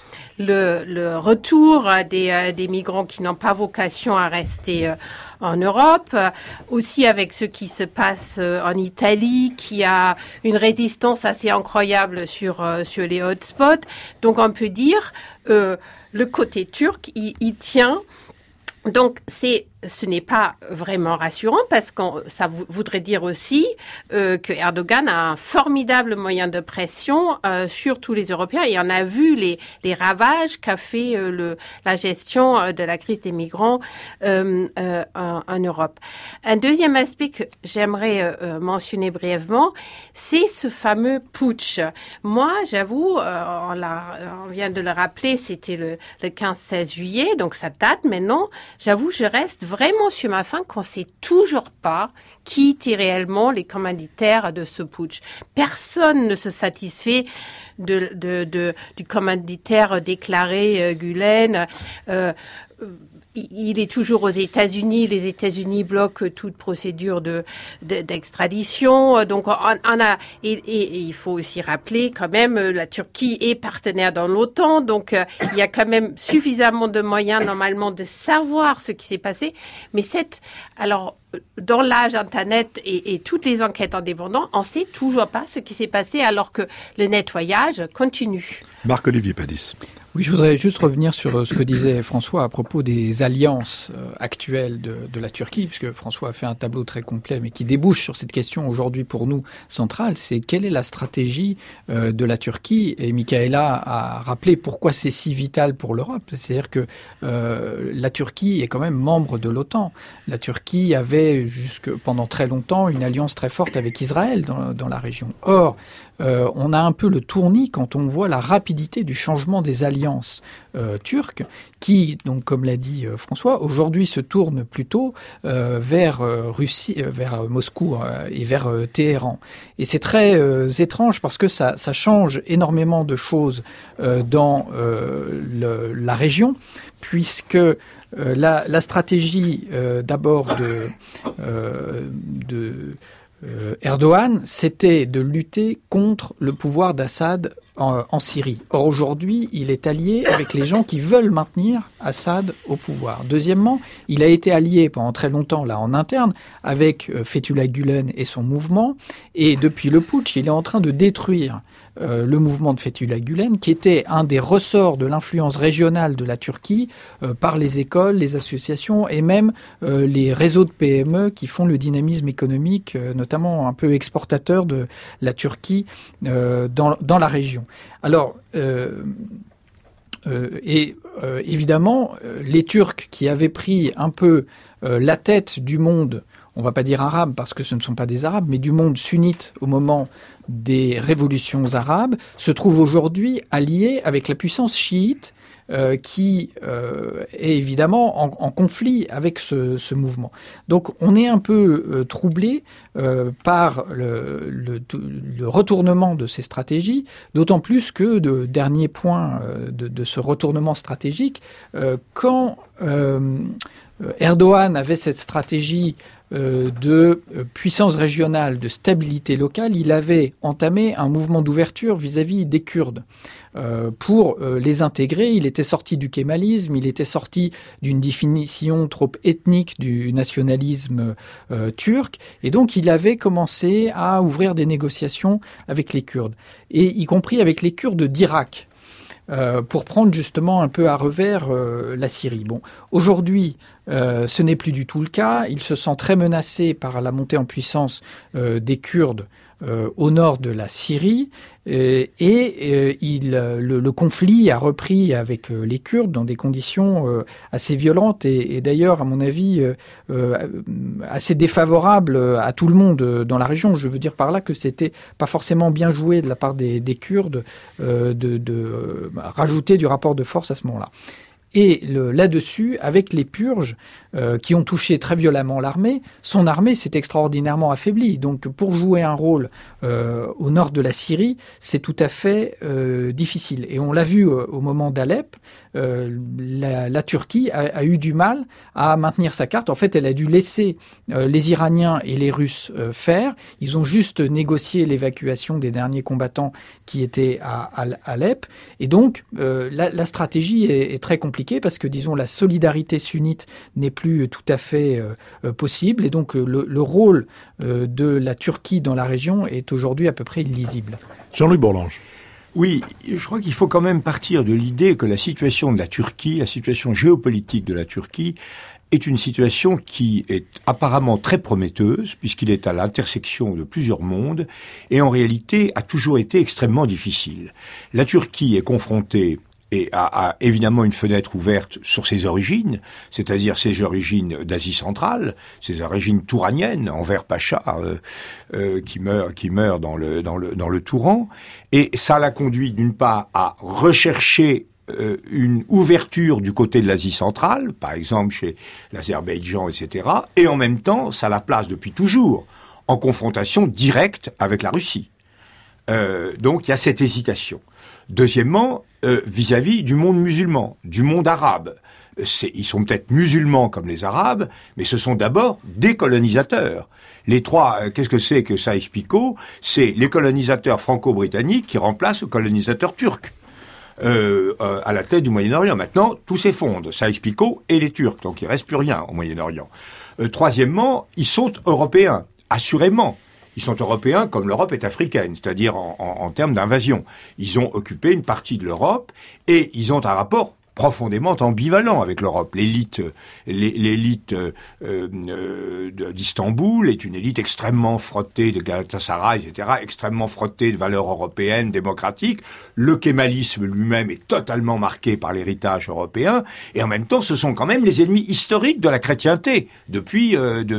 S3: le retour des migrants qui n'ont pas vocation à rester en Europe, aussi avec ce qui se passe en Italie, qui a une résistance assez incroyable sur les hotspots. Donc on peut dire le côté turc, il tient. Donc ce n'est pas vraiment rassurant parce que ça voudrait dire aussi que Erdogan a un formidable moyen de pression sur tous les Européens et on a vu les ravages qu'a fait la gestion de la crise des migrants en Europe. Un deuxième aspect que j'aimerais mentionner brièvement, c'est ce fameux putsch. Moi, j'avoue, on vient de le rappeler, c'était le 15-16 juillet, donc ça date maintenant. J'avoue, je reste vraiment sur ma faim qu'on ne sait toujours pas qui était réellement les commanditaires de ce putsch. Personne ne se satisfait du commanditaire déclaré Gülen. Il est toujours aux États-Unis. Les États-Unis bloquent toute procédure d'extradition. Donc, et il faut aussi rappeler quand même, la Turquie est partenaire dans l'OTAN. Donc, il y a quand même suffisamment de moyens, normalement, de savoir ce qui s'est passé. Mais dans l'âge Internet et toutes les enquêtes indépendantes, on ne sait toujours pas ce qui s'est passé alors que le nettoyage continue.
S1: Marc-Olivier Padis.
S5: Oui, je voudrais juste revenir sur ce que disait François à propos des alliances actuelles de la Turquie, puisque François a fait un tableau très complet, mais qui débouche sur cette question aujourd'hui pour nous centrale, c'est quelle est la stratégie de la Turquie. Et Michaela a rappelé pourquoi c'est si vital pour l'Europe. C'est-à-dire que la Turquie est quand même membre de l'OTAN. La Turquie avait pendant très longtemps une alliance très forte avec Israël dans la région. Or, on a un peu le tournis quand on voit la rapidité du changement des alliances turques qui, donc comme l'a dit François, aujourd'hui se tournent plutôt vers Russie, vers Moscou et vers Téhéran. Et c'est très étrange parce que ça change énormément de choses dans la région, puisque la stratégie d'abord de Erdogan, c'était de lutter contre le pouvoir d'Assad en Syrie. Or, aujourd'hui, il est allié avec les gens qui veulent maintenir Assad au pouvoir. Deuxièmement, il a été allié pendant très longtemps, là, en interne, avec Fethullah Gülen et son mouvement. Et depuis le putsch, il est en train de détruire le mouvement de Fethullah Gülen, qui était un des ressorts de l'influence régionale de la Turquie par les écoles, les associations et même les réseaux de PME qui font le dynamisme économique, notamment un peu exportateur de la Turquie dans la région. Alors, Évidemment, les Turcs qui avaient pris un peu la tête du monde, on va pas dire arabe parce que ce ne sont pas des arabes, mais du monde sunnite au moment des révolutions arabes, se trouvent aujourd'hui alliés avec la puissance chiite qui est évidemment en conflit avec ce mouvement. Donc on est un peu troublé par le retournement de ces stratégies, d'autant plus que, dernier point de ce retournement stratégique, quand Erdogan avait cette stratégie de puissance régionale, de stabilité locale, il avait entamé un mouvement d'ouverture vis-à-vis des Kurdes pour les intégrer. Il était sorti du kémalisme, il était sorti d'une définition trop ethnique du nationalisme turc, et donc il avait commencé à ouvrir des négociations avec les Kurdes, et y compris avec les Kurdes d'Irak. Pour prendre justement un peu à revers la Syrie. Bon, aujourd'hui, ce n'est plus du tout le cas. Il se sent très menacé par la montée en puissance des Kurdes au nord de la Syrie, le conflit a repris avec les Kurdes dans des conditions assez violentes et d'ailleurs, à mon avis, assez défavorables à tout le monde dans la région. Je veux dire par là que c'était pas forcément bien joué de la part des Kurdes de rajouter du rapport de force à ce moment-là. Et là-dessus, avec les purges qui ont touché très violemment l'armée, son armée s'est extraordinairement affaiblie. Donc pour jouer un rôle au nord de la Syrie, c'est tout à fait difficile. Et on l'a vu au moment d'Alep, la Turquie a eu du mal à maintenir sa carte. En fait, elle a dû laisser les Iraniens et les Russes faire. Ils ont juste négocié l'évacuation des derniers combattants qui étaient à Alep. Et donc, la stratégie est très compliquée parce que, disons, la solidarité sunnite n'est plus tout à fait possible. Et donc, le rôle de la Turquie dans la région est aujourd'hui à peu près illisible.
S1: Jean-Louis Bourlanges.
S2: Oui, je crois qu'il faut quand même partir de l'idée que la situation de la Turquie, la situation géopolitique de la Turquie, est une situation qui est apparemment très prometteuse, puisqu'il est à l'intersection de plusieurs mondes, et en réalité a toujours été extrêmement difficile. La Turquie est confrontée et a évidemment une fenêtre ouverte sur ses origines, c'est-à-dire ses origines d'Asie centrale, ses origines touraniennes, Enver Pacha qui meurt dans le Touran, et ça l'a conduit d'une part à rechercher une ouverture du côté de l'Asie centrale, par exemple chez l'Azerbaïdjan, etc., et en même temps, ça la place depuis toujours en confrontation directe avec la Russie. Donc il y a cette hésitation. Deuxièmement, vis-à-vis du monde musulman, du monde arabe. Ils sont peut-être musulmans comme les Arabes, mais ce sont d'abord des colonisateurs. Les trois, qu'est-ce que c'est que Saïd Picot ? C'est les colonisateurs franco-britanniques qui remplacent les colonisateurs turcs. À la tête du Moyen-Orient. Maintenant, tout s'effondre. Saïd Picot et les Turcs, donc il reste plus rien au Moyen-Orient. Troisièmement, ils sont européens, assurément. Ils sont européens comme l'Europe est africaine, c'est-à-dire en termes d'invasion. Ils ont occupé une partie de l'Europe et ils ont un rapport profondément ambivalent avec l'Europe. L'élite d'Istanbul est une élite extrêmement frottée de Galatasaray, etc., extrêmement frottée de valeurs européennes, démocratiques. Le kémalisme lui-même est totalement marqué par l'héritage européen, et en même temps, ce sont quand même les ennemis historiques de la chrétienté depuis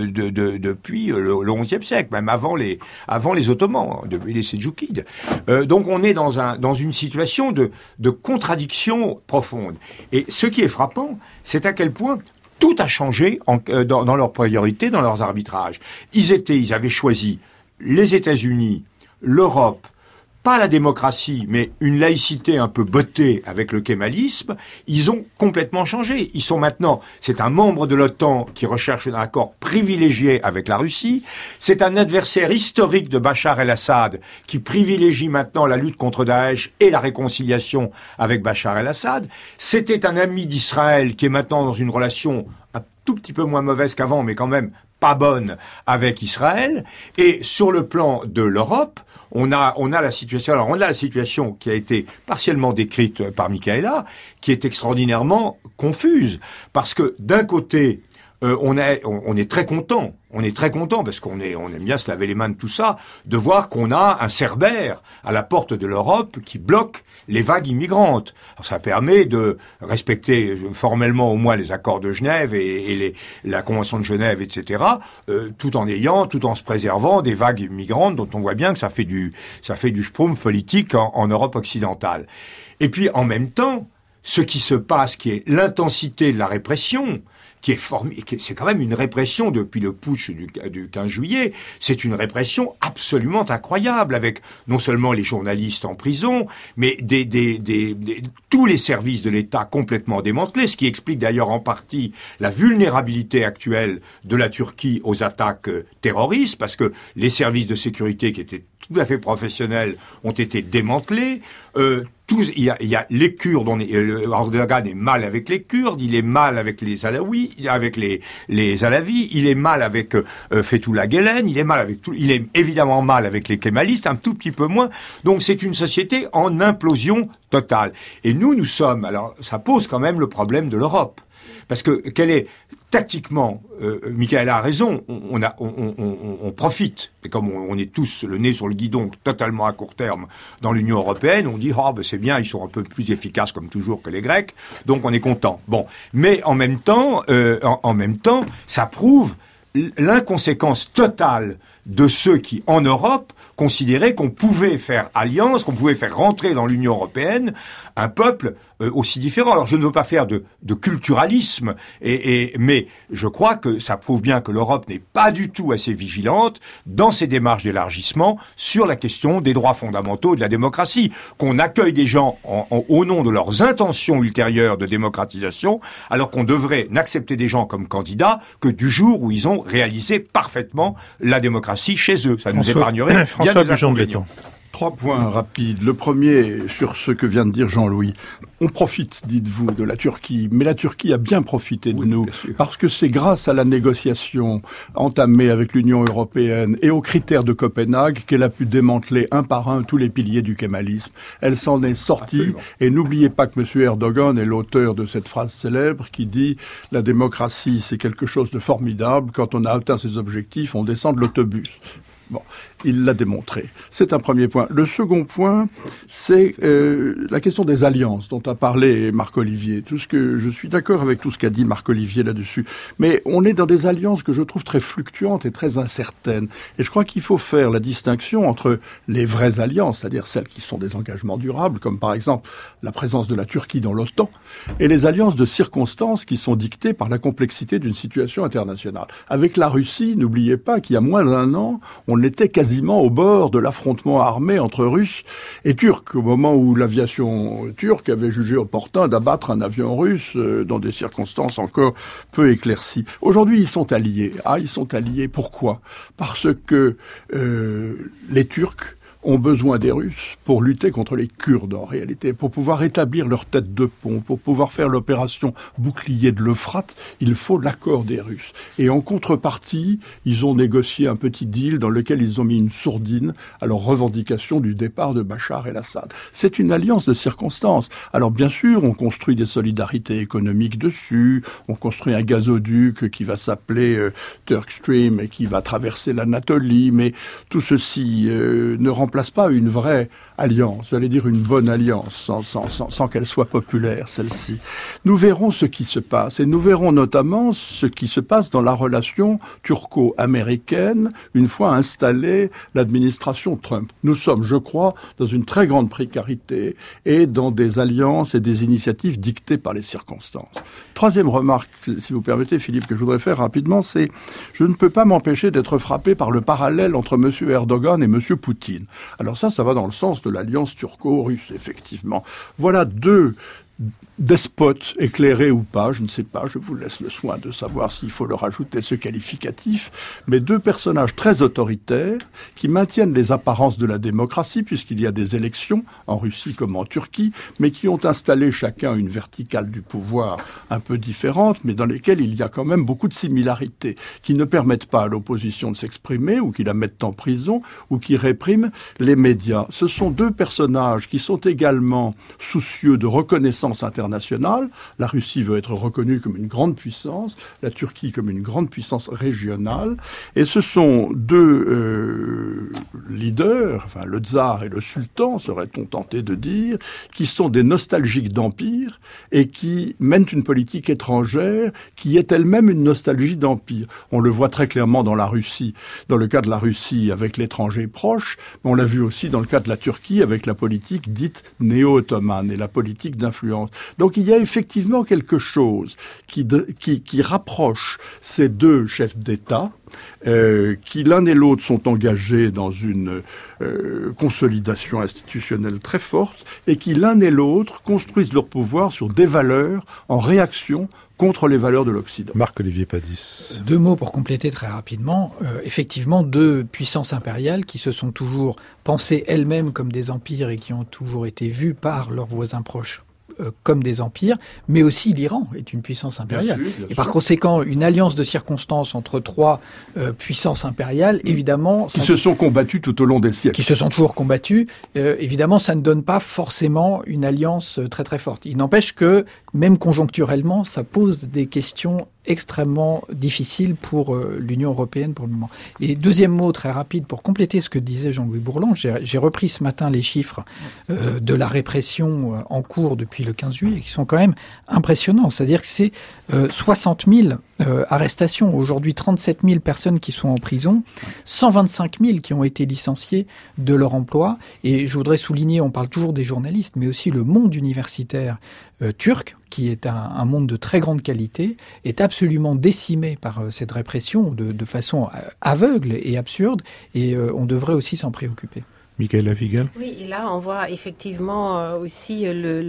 S2: le XIe siècle, même avant les Ottomans, depuis les Seljoukides. Donc, on est dans une situation de contradiction profonde. Et ce qui est frappant, c'est à quel point tout a changé dans leurs priorités, dans leurs arbitrages. Ils avaient choisi les États-Unis, l'Europe, pas la démocratie, mais une laïcité un peu bottée avec le kémalisme. Ils ont complètement changé. Ils sont maintenant, c'est un membre de l'OTAN qui recherche un accord privilégié avec la Russie. C'est un adversaire historique de Bachar el-Assad qui privilégie maintenant la lutte contre Daesh et la réconciliation avec Bachar el-Assad. C'était un ami d'Israël qui est maintenant dans une relation un tout petit peu moins mauvaise qu'avant, mais quand même pas bonne avec Israël. Et sur le plan de l'Europe, on a la situation qui a été partiellement décrite par Michaela, qui est extraordinairement confuse, parce que d'un côté, on est très content. On est très content parce on aime bien se laver les mains de tout ça, de voir qu'on a un Cerbère à la porte de l'Europe qui bloque les vagues immigrantes. Alors, ça permet de respecter formellement au moins les accords de Genève et la Convention de Genève, etc., tout en se préservant des vagues immigrantes dont on voit bien que ça fait du schtroumpf politique en Europe occidentale. Et puis, en même temps, ce qui se passe, qui est l'intensité de la répression, c'est quand même une répression depuis le putsch du 15 juillet. C'est une répression absolument incroyable, avec non seulement les journalistes en prison, mais tous les services de l'État complètement démantelés, ce qui explique d'ailleurs en partie la vulnérabilité actuelle de la Turquie aux attaques terroristes, parce que les services de sécurité qui étaient tout à fait professionnels ont été démantelés. Il y a les Kurdes, Erdogan est mal avec les Kurdes, il est mal avec les Alaouis, avec les Alavis, il est mal avec Fethullah Gülen, il est évidemment mal avec les kémalistes, un tout petit peu moins. Donc c'est une société en implosion totale. Et nous sommes, alors ça pose quand même le problème de l'Europe. Parce que tactiquement, Michael a raison, on profite. Et comme on est tous le nez sur le guidon totalement à court terme dans l'Union européenne, on dit c'est bien, ils sont un peu plus efficaces comme toujours que les Grecs, donc on est content. Bon, mais en même temps, ça prouve l'inconséquence totale de ceux qui, en Europe, considéraient qu'on pouvait faire alliance, qu'on pouvait faire rentrer dans l'Union européenne un peuple aussi différent. Alors je ne veux pas faire de culturalisme, mais je crois que ça prouve bien que l'Europe n'est pas du tout assez vigilante dans ses démarches d'élargissement sur la question des droits fondamentaux et de la démocratie. Qu'on accueille des gens au nom de leurs intentions ultérieures de démocratisation, alors qu'on devrait n'accepter des gens comme candidats que du jour où ils ont réalisé parfaitement la démocratie chez eux. Ça nous épargnerait bien des inconvénients.
S4: 3 points rapides. Le premier, sur ce que vient de dire Jean-Louis. On profite, dites-vous, de la Turquie, mais la Turquie a bien profité de nous, parce que c'est grâce à la négociation entamée avec l'Union européenne et aux critères de Copenhague qu'elle a pu démanteler un par un tous les piliers du kémalisme. Elle s'en est sortie, absolument. Et n'oubliez pas que M. Erdogan est l'auteur de cette phrase célèbre qui dit « La démocratie, c'est quelque chose de formidable. Quand on a atteint ses objectifs, on descend de l'autobus. » Bon, il l'a démontré. C'est un premier point. Le second point, c'est la question des alliances dont a parlé Marc-Olivier. Je suis d'accord avec tout ce qu'a dit Marc-Olivier là-dessus. Mais on est dans des alliances que je trouve très fluctuantes et très incertaines. Et je crois qu'il faut faire la distinction entre les vraies alliances, c'est-à-dire celles qui sont des engagements durables, comme par exemple la présence de la Turquie dans l'OTAN, et les alliances de circonstances qui sont dictées par la complexité d'une situation internationale. Avec la Russie, n'oubliez pas qu'il y a moins d'1 an, on était quasiment au bord de l'affrontement armé entre Russes et Turcs, au moment où l'aviation turque avait jugé opportun d'abattre un avion russe dans des circonstances encore peu éclaircies. Aujourd'hui, ils sont alliés. Ils sont alliés. Pourquoi ? Parce que les Turcs ont besoin des Russes pour lutter contre les Kurdes, en réalité, pour pouvoir établir leur tête de pont, pour pouvoir faire l'opération bouclier de l'Euphrate, il faut l'accord des Russes. Et en contrepartie, ils ont négocié un petit deal dans lequel ils ont mis une sourdine à leur revendication du départ de Bachar el-Assad. C'est une alliance de circonstances. Alors bien sûr, on construit des solidarités économiques dessus, on construit un gazoduc qui va s'appeler Turk Stream et qui va traverser l'Anatolie, mais tout ceci ne remplace pas une vraie alliance, j'allais dire une bonne alliance, sans qu'elle soit populaire, celle-ci. Nous verrons ce qui se passe, et nous verrons notamment ce qui se passe dans la relation turco-américaine une fois installée l'administration Trump. Nous sommes, je crois, dans une très grande précarité et dans des alliances et des initiatives dictées par les circonstances. Troisième remarque, si vous permettez, Philippe, que je voudrais faire rapidement, c'est je ne peux pas m'empêcher d'être frappé par le parallèle entre M. Erdogan et M. Poutine. Alors ça va dans le sens de l'alliance turco-russe, effectivement. Voilà 2 despotes, éclairés ou pas, je ne sais pas, je vous laisse le soin de savoir s'il faut leur ajouter ce qualificatif, mais 2 personnages très autoritaires qui maintiennent les apparences de la démocratie, puisqu'il y a des élections, en Russie comme en Turquie, mais qui ont installé chacun une verticale du pouvoir un peu différente, mais dans lesquelles il y a quand même beaucoup de similarités, qui ne permettent pas à l'opposition de s'exprimer, ou qui la mettent en prison, ou qui répriment les médias. Ce sont 2 personnages qui sont également soucieux de reconnaissance internationale, internationale. La Russie veut être reconnue comme une grande puissance, la Turquie comme une grande puissance régionale. Et ce sont deux leaders, enfin le tsar et le sultan, serait-on tenté de dire, qui sont des nostalgiques d'empire et qui mènent une politique étrangère qui est elle-même une nostalgie d'empire. On le voit très clairement dans la Russie, dans le cas de la Russie avec l'étranger proche, mais on l'a vu aussi dans le cas de la Turquie avec la politique dite néo-ottomane et la politique d'influence. Donc il y a effectivement quelque chose qui rapproche ces deux chefs d'État, qui l'un et l'autre sont engagés dans une consolidation institutionnelle très forte et qui l'un et l'autre construisent leur pouvoir sur des valeurs en réaction contre les valeurs de l'Occident.
S1: Marc-Olivier Padis.
S5: Deux mots pour compléter très rapidement. Effectivement, deux puissances impériales qui se sont toujours pensées elles-mêmes comme des empires et qui ont toujours été vues par leurs voisins proches comme des empires, mais aussi l'Iran est une puissance impériale. Bien sûr. Et par conséquent, une alliance de circonstances entre trois puissances impériales, évidemment...
S4: Qui se sont combattues tout au long des siècles.
S5: Qui se sont toujours combattues. Évidemment, ça ne donne pas forcément une alliance très très forte. Il n'empêche que, même conjoncturellement, ça pose des questions extrêmement difficiles pour l'Union européenne pour le moment. Et deuxième mot très rapide pour compléter ce que disait Jean-Louis Bourlanges, j'ai repris ce matin les chiffres de la répression en cours depuis le 15 juillet qui sont quand même impressionnants. C'est-à-dire que c'est 60 000 arrestations, aujourd'hui 37 000 personnes qui sont en prison, 125 000 qui ont été licenciées de leur emploi. Et je voudrais souligner, on parle toujours des journalistes, mais aussi le monde universitaire turc, qui est un monde de très grande qualité, est absolument décimé par cette répression de façon aveugle et absurde, et on devrait aussi s'en préoccuper.
S1: Michaela Wiegel.
S3: Oui, et là, on voit effectivement aussi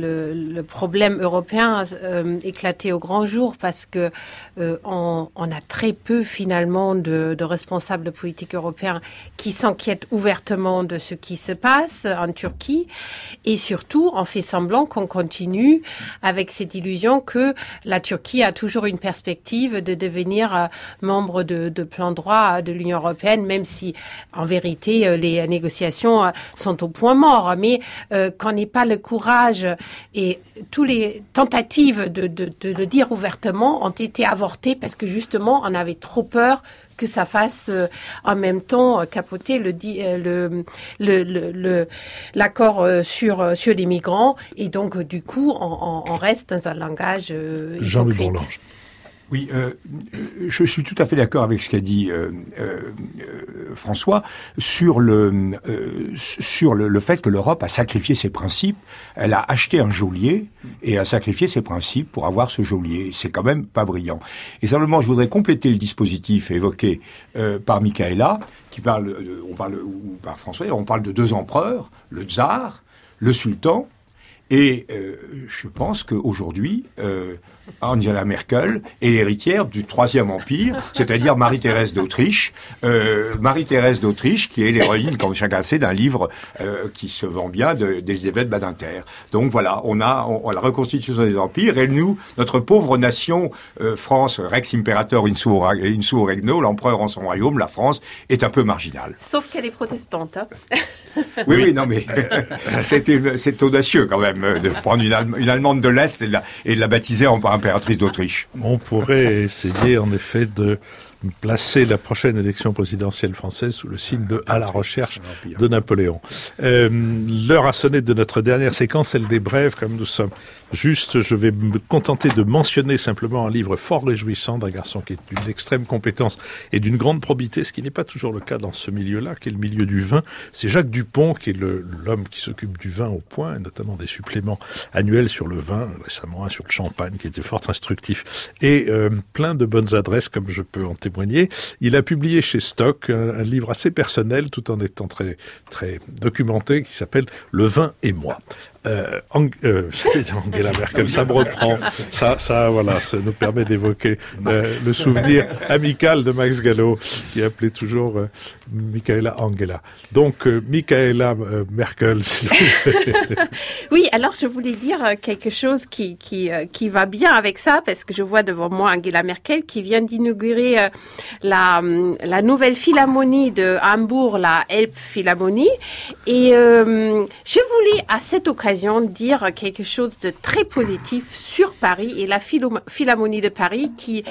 S3: le problème européen éclater au grand jour parce que on a très peu finalement de responsables de politique européens qui s'inquiètent ouvertement de ce qui se passe en Turquie et surtout on fait semblant qu'on continue avec cette illusion que la Turquie a toujours une perspective de devenir membre de plein droit de l'Union européenne, même si en vérité les négociations sont au point mort, mais qu'on n'ait pas le courage et toutes les tentatives de le dire ouvertement ont été avortées parce que justement on avait trop peur que ça fasse en même temps capoter l'accord sur les migrants et donc du coup on reste dans un langage
S1: Jean-Louis Bourlanges.
S2: Oui, je suis tout à fait d'accord avec ce qu'a dit François sur le fait que l'Europe a sacrifié ses principes. Elle a acheté un geôlier et a sacrifié ses principes pour avoir ce geôlier. C'est quand même pas brillant. Et simplement, je voudrais compléter le dispositif évoqué par Michaela, ou par François. On parle de deux empereurs, le tsar, le sultan. Et je pense qu'aujourd'hui, Angela Merkel est l'héritière du Troisième Empire, c'est-à-dire Marie-Thérèse d'Autriche. Marie-Thérèse d'Autriche, qui est l'héroïne, comme chacun sait, d'un livre qui se vend bien d'Elisabeth Badinter. Donc voilà, on a la reconstitution des empires, et nous, notre pauvre nation, France, Rex Imperator in suo regno, l'empereur en son royaume, la France, est un peu marginale.
S3: Sauf qu'elle est protestante, hein.
S2: Oui, non, mais c'est audacieux quand même de prendre une Allemande de l'Est et de la baptiser en impératrice d'Autriche.
S1: On pourrait essayer en effet de placer la prochaine élection présidentielle française sous le signe de « à la recherche » de Napoléon. L'heure a sonné de notre dernière séquence, celle des brèves, comme nous sommes juste. Je vais me contenter de mentionner simplement un livre fort réjouissant d'un garçon qui est d'une extrême compétence et d'une grande probité, ce qui n'est pas toujours le cas dans ce milieu-là, qui est le milieu du vin. C'est Jacques Dupont, qui est l'homme qui s'occupe du vin au point, et notamment des suppléments annuels sur le vin, récemment un sur le champagne, qui était fort instructif, et plein de bonnes adresses, comme je peux en témoigner. Il a publié chez Stock un livre assez personnel, tout en étant très, très documenté, qui s'appelle « Le vin et moi ». Angela Merkel, ça me reprend. Voilà, ça nous permet d'évoquer le souvenir amical de Max Gallo, qui appelait toujours Michaela Angela. Donc, Michaela Merkel, s'il vous plaît.
S3: Oui, alors je voulais dire quelque chose qui va bien avec ça, parce que je vois devant moi Angela Merkel qui vient d'inaugurer la nouvelle philharmonie de Hambourg, la Elbphilharmonie. Et je voulais à cette occasion l'occasion de dire quelque chose de très positif sur Paris et la Philharmonie de Paris qui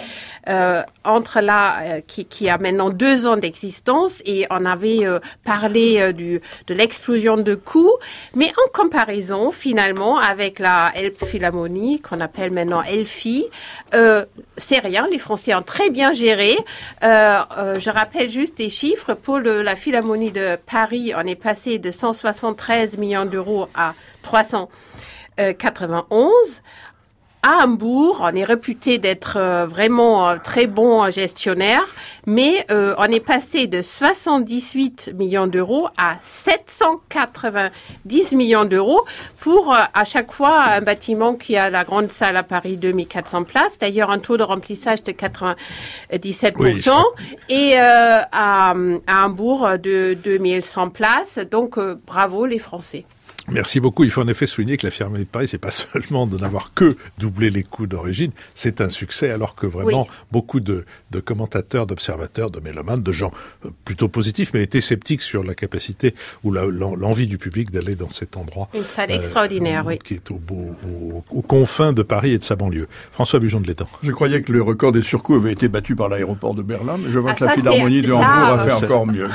S3: qui a maintenant 2 ans d'existence, et on avait parlé de l'explosion de coûts, mais en comparaison finalement avec la Elbphilharmonie qu'on appelle maintenant Elphi, c'est rien. Les Français ont très bien géré. Je rappelle juste des chiffres. Pour la Philharmonie de Paris, on est passé de 173 millions d'euros à 391. À Hambourg, on est réputé d'être vraiment très bon gestionnaire, mais on est passé de 78 millions d'euros à 790 millions d'euros pour à chaque fois un bâtiment qui a la grande salle à Paris, 2400 places, d'ailleurs un taux de remplissage de 97%, oui, et à Hambourg de 2100 places, donc bravo les Français.
S1: Merci beaucoup. Il faut en effet souligner que la Philharmonie de Paris, c'est pas seulement de n'avoir que doublé les coûts d'origine, c'est un succès, alors que vraiment beaucoup de commentateurs, d'observateurs, de mélomanes, de gens plutôt positifs, mais étaient sceptiques sur la capacité ou l'envie du public d'aller dans cet endroit.
S3: Une salle extraordinaire, oui.
S1: Qui est aux confins de Paris et de sa banlieue. François Bujon de l'Étang.
S4: Je croyais que le record des surcoûts avait été battu par l'aéroport de Berlin, mais je vois que la Philharmonie de Hambourg a fait encore mieux.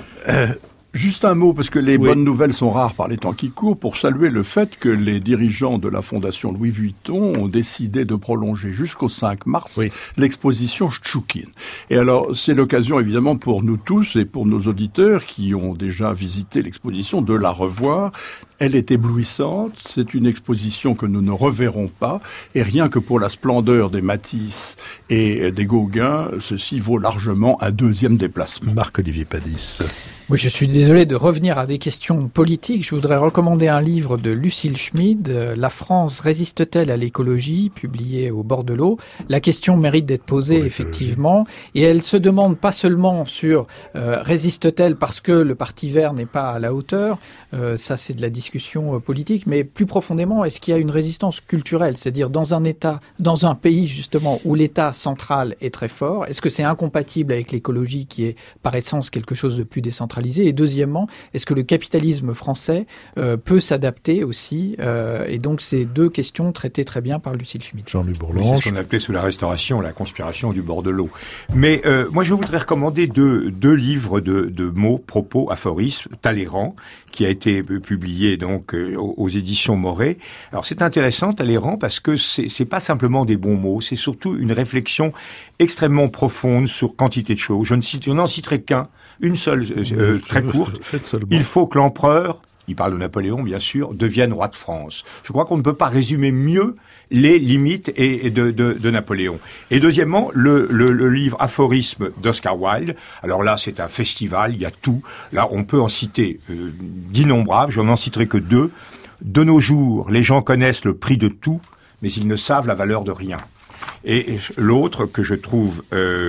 S4: Juste un mot, parce que les bonnes nouvelles sont rares par les temps qui courent, pour saluer le fait que les dirigeants de la Fondation Louis Vuitton ont décidé de prolonger jusqu'au 5 mars l'exposition Chtchoukine. Et alors, c'est l'occasion évidemment pour nous tous et pour nos auditeurs qui ont déjà visité l'exposition de la revoir. Elle est éblouissante, c'est une exposition que nous ne reverrons pas, et rien que pour la splendeur des Matisse et des Gauguin, ceci vaut largement un 2e déplacement.
S1: Marc-Olivier Padis.
S5: Oui, je suis désolé de revenir à des questions politiques. Je voudrais recommander un livre de Lucille Schmid, La France résiste-t-elle à l'écologie, publié au bord de l'eau. La question mérite d'être posée, effectivement, et elle se demande pas seulement sur résiste-t-elle parce que le Parti vert n'est pas à la hauteur, ça c'est de la discussion politique, mais plus profondément, est-ce qu'il y a une résistance culturelle, c'est-à-dire dans un État, dans un pays justement où l'État central est très fort, est-ce que c'est incompatible avec l'écologie qui est par essence quelque chose de plus décentralisé? Et deuxièmement, est-ce que le capitalisme français peut s'adapter aussi? Et donc, c'est 2 questions traitées très bien par Lucille Schmid.
S1: Jean-Louis Bourlange.
S2: C'est ce qu'on appelait sous la Restauration la conspiration du bord de l'eau. Mais moi, je voudrais recommander deux livres de mots, propos, aphorismes, Talleyrand, qui a été publié donc aux éditions Moret. Alors, c'est intéressant, Talleyrand, parce que c'est pas simplement des bons mots, c'est surtout une réflexion extrêmement profonde sur quantité de choses. Je n'en citerai qu'un. Une seule, très courte. Il faut que l'empereur, il parle de Napoléon bien sûr, devienne roi de France. Je crois qu'on ne peut pas résumer mieux les limites de Napoléon. Et deuxièmement, le livre Aphorisme d'Oscar Wilde. Alors là, c'est un festival, il y a tout. Là, on peut en citer d'innombrables, je n'en citerai que 2. De nos jours, les gens connaissent le prix de tout, mais ils ne savent la valeur de rien. Et l'autre que je trouve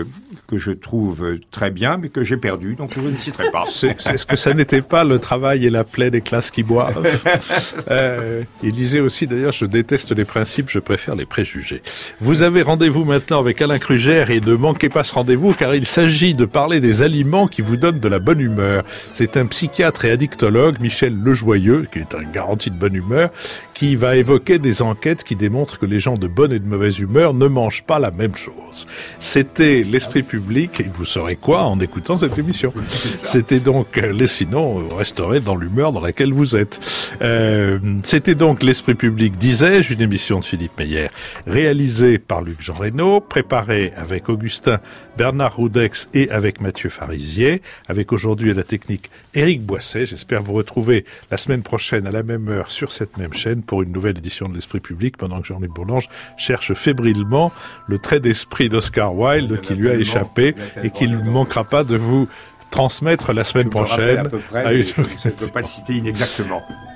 S2: très bien, mais que j'ai perdu, donc je ne citerai pas.
S1: Est-ce que ça n'était pas le travail et la plaie des classes qui boivent? Il disait aussi, d'ailleurs, je déteste les principes, je préfère les préjugés. Vous avez rendez-vous maintenant avec Alain Krugère, et ne manquez pas ce rendez-vous, car il s'agit de parler des aliments qui vous donnent de la bonne humeur. C'est un psychiatre et addictologue, Michel Lejoyeux, qui est un garantie de bonne humeur, qui va évoquer des enquêtes qui démontrent que les gens de bonne et de mauvaise humeur ne mangent pas la même chose. C'était l'esprit public, et vous saurez quoi en écoutant cette émission. C'était donc, sinon, vous resterez dans l'humeur dans laquelle vous êtes. C'était donc l'esprit public, disais-je, une émission de Philippe Meyer, réalisée par Luc-Jean Reynaud, préparée avec Augustin Bernard Roudex et avec Mathieu Farisier, avec aujourd'hui à la technique Éric Boisset. J'espère vous retrouver la semaine prochaine à la même heure sur cette même chaîne pour une nouvelle édition de l'Esprit Public, pendant que Jean-Louis Bourlange cherche fébrilement le trait d'esprit d'Oscar Wilde qui lui a échappé et qu'il ne manquera pas de vous transmettre la semaine prochaine.
S2: À peu près, je ne peux pas le citer inexactement.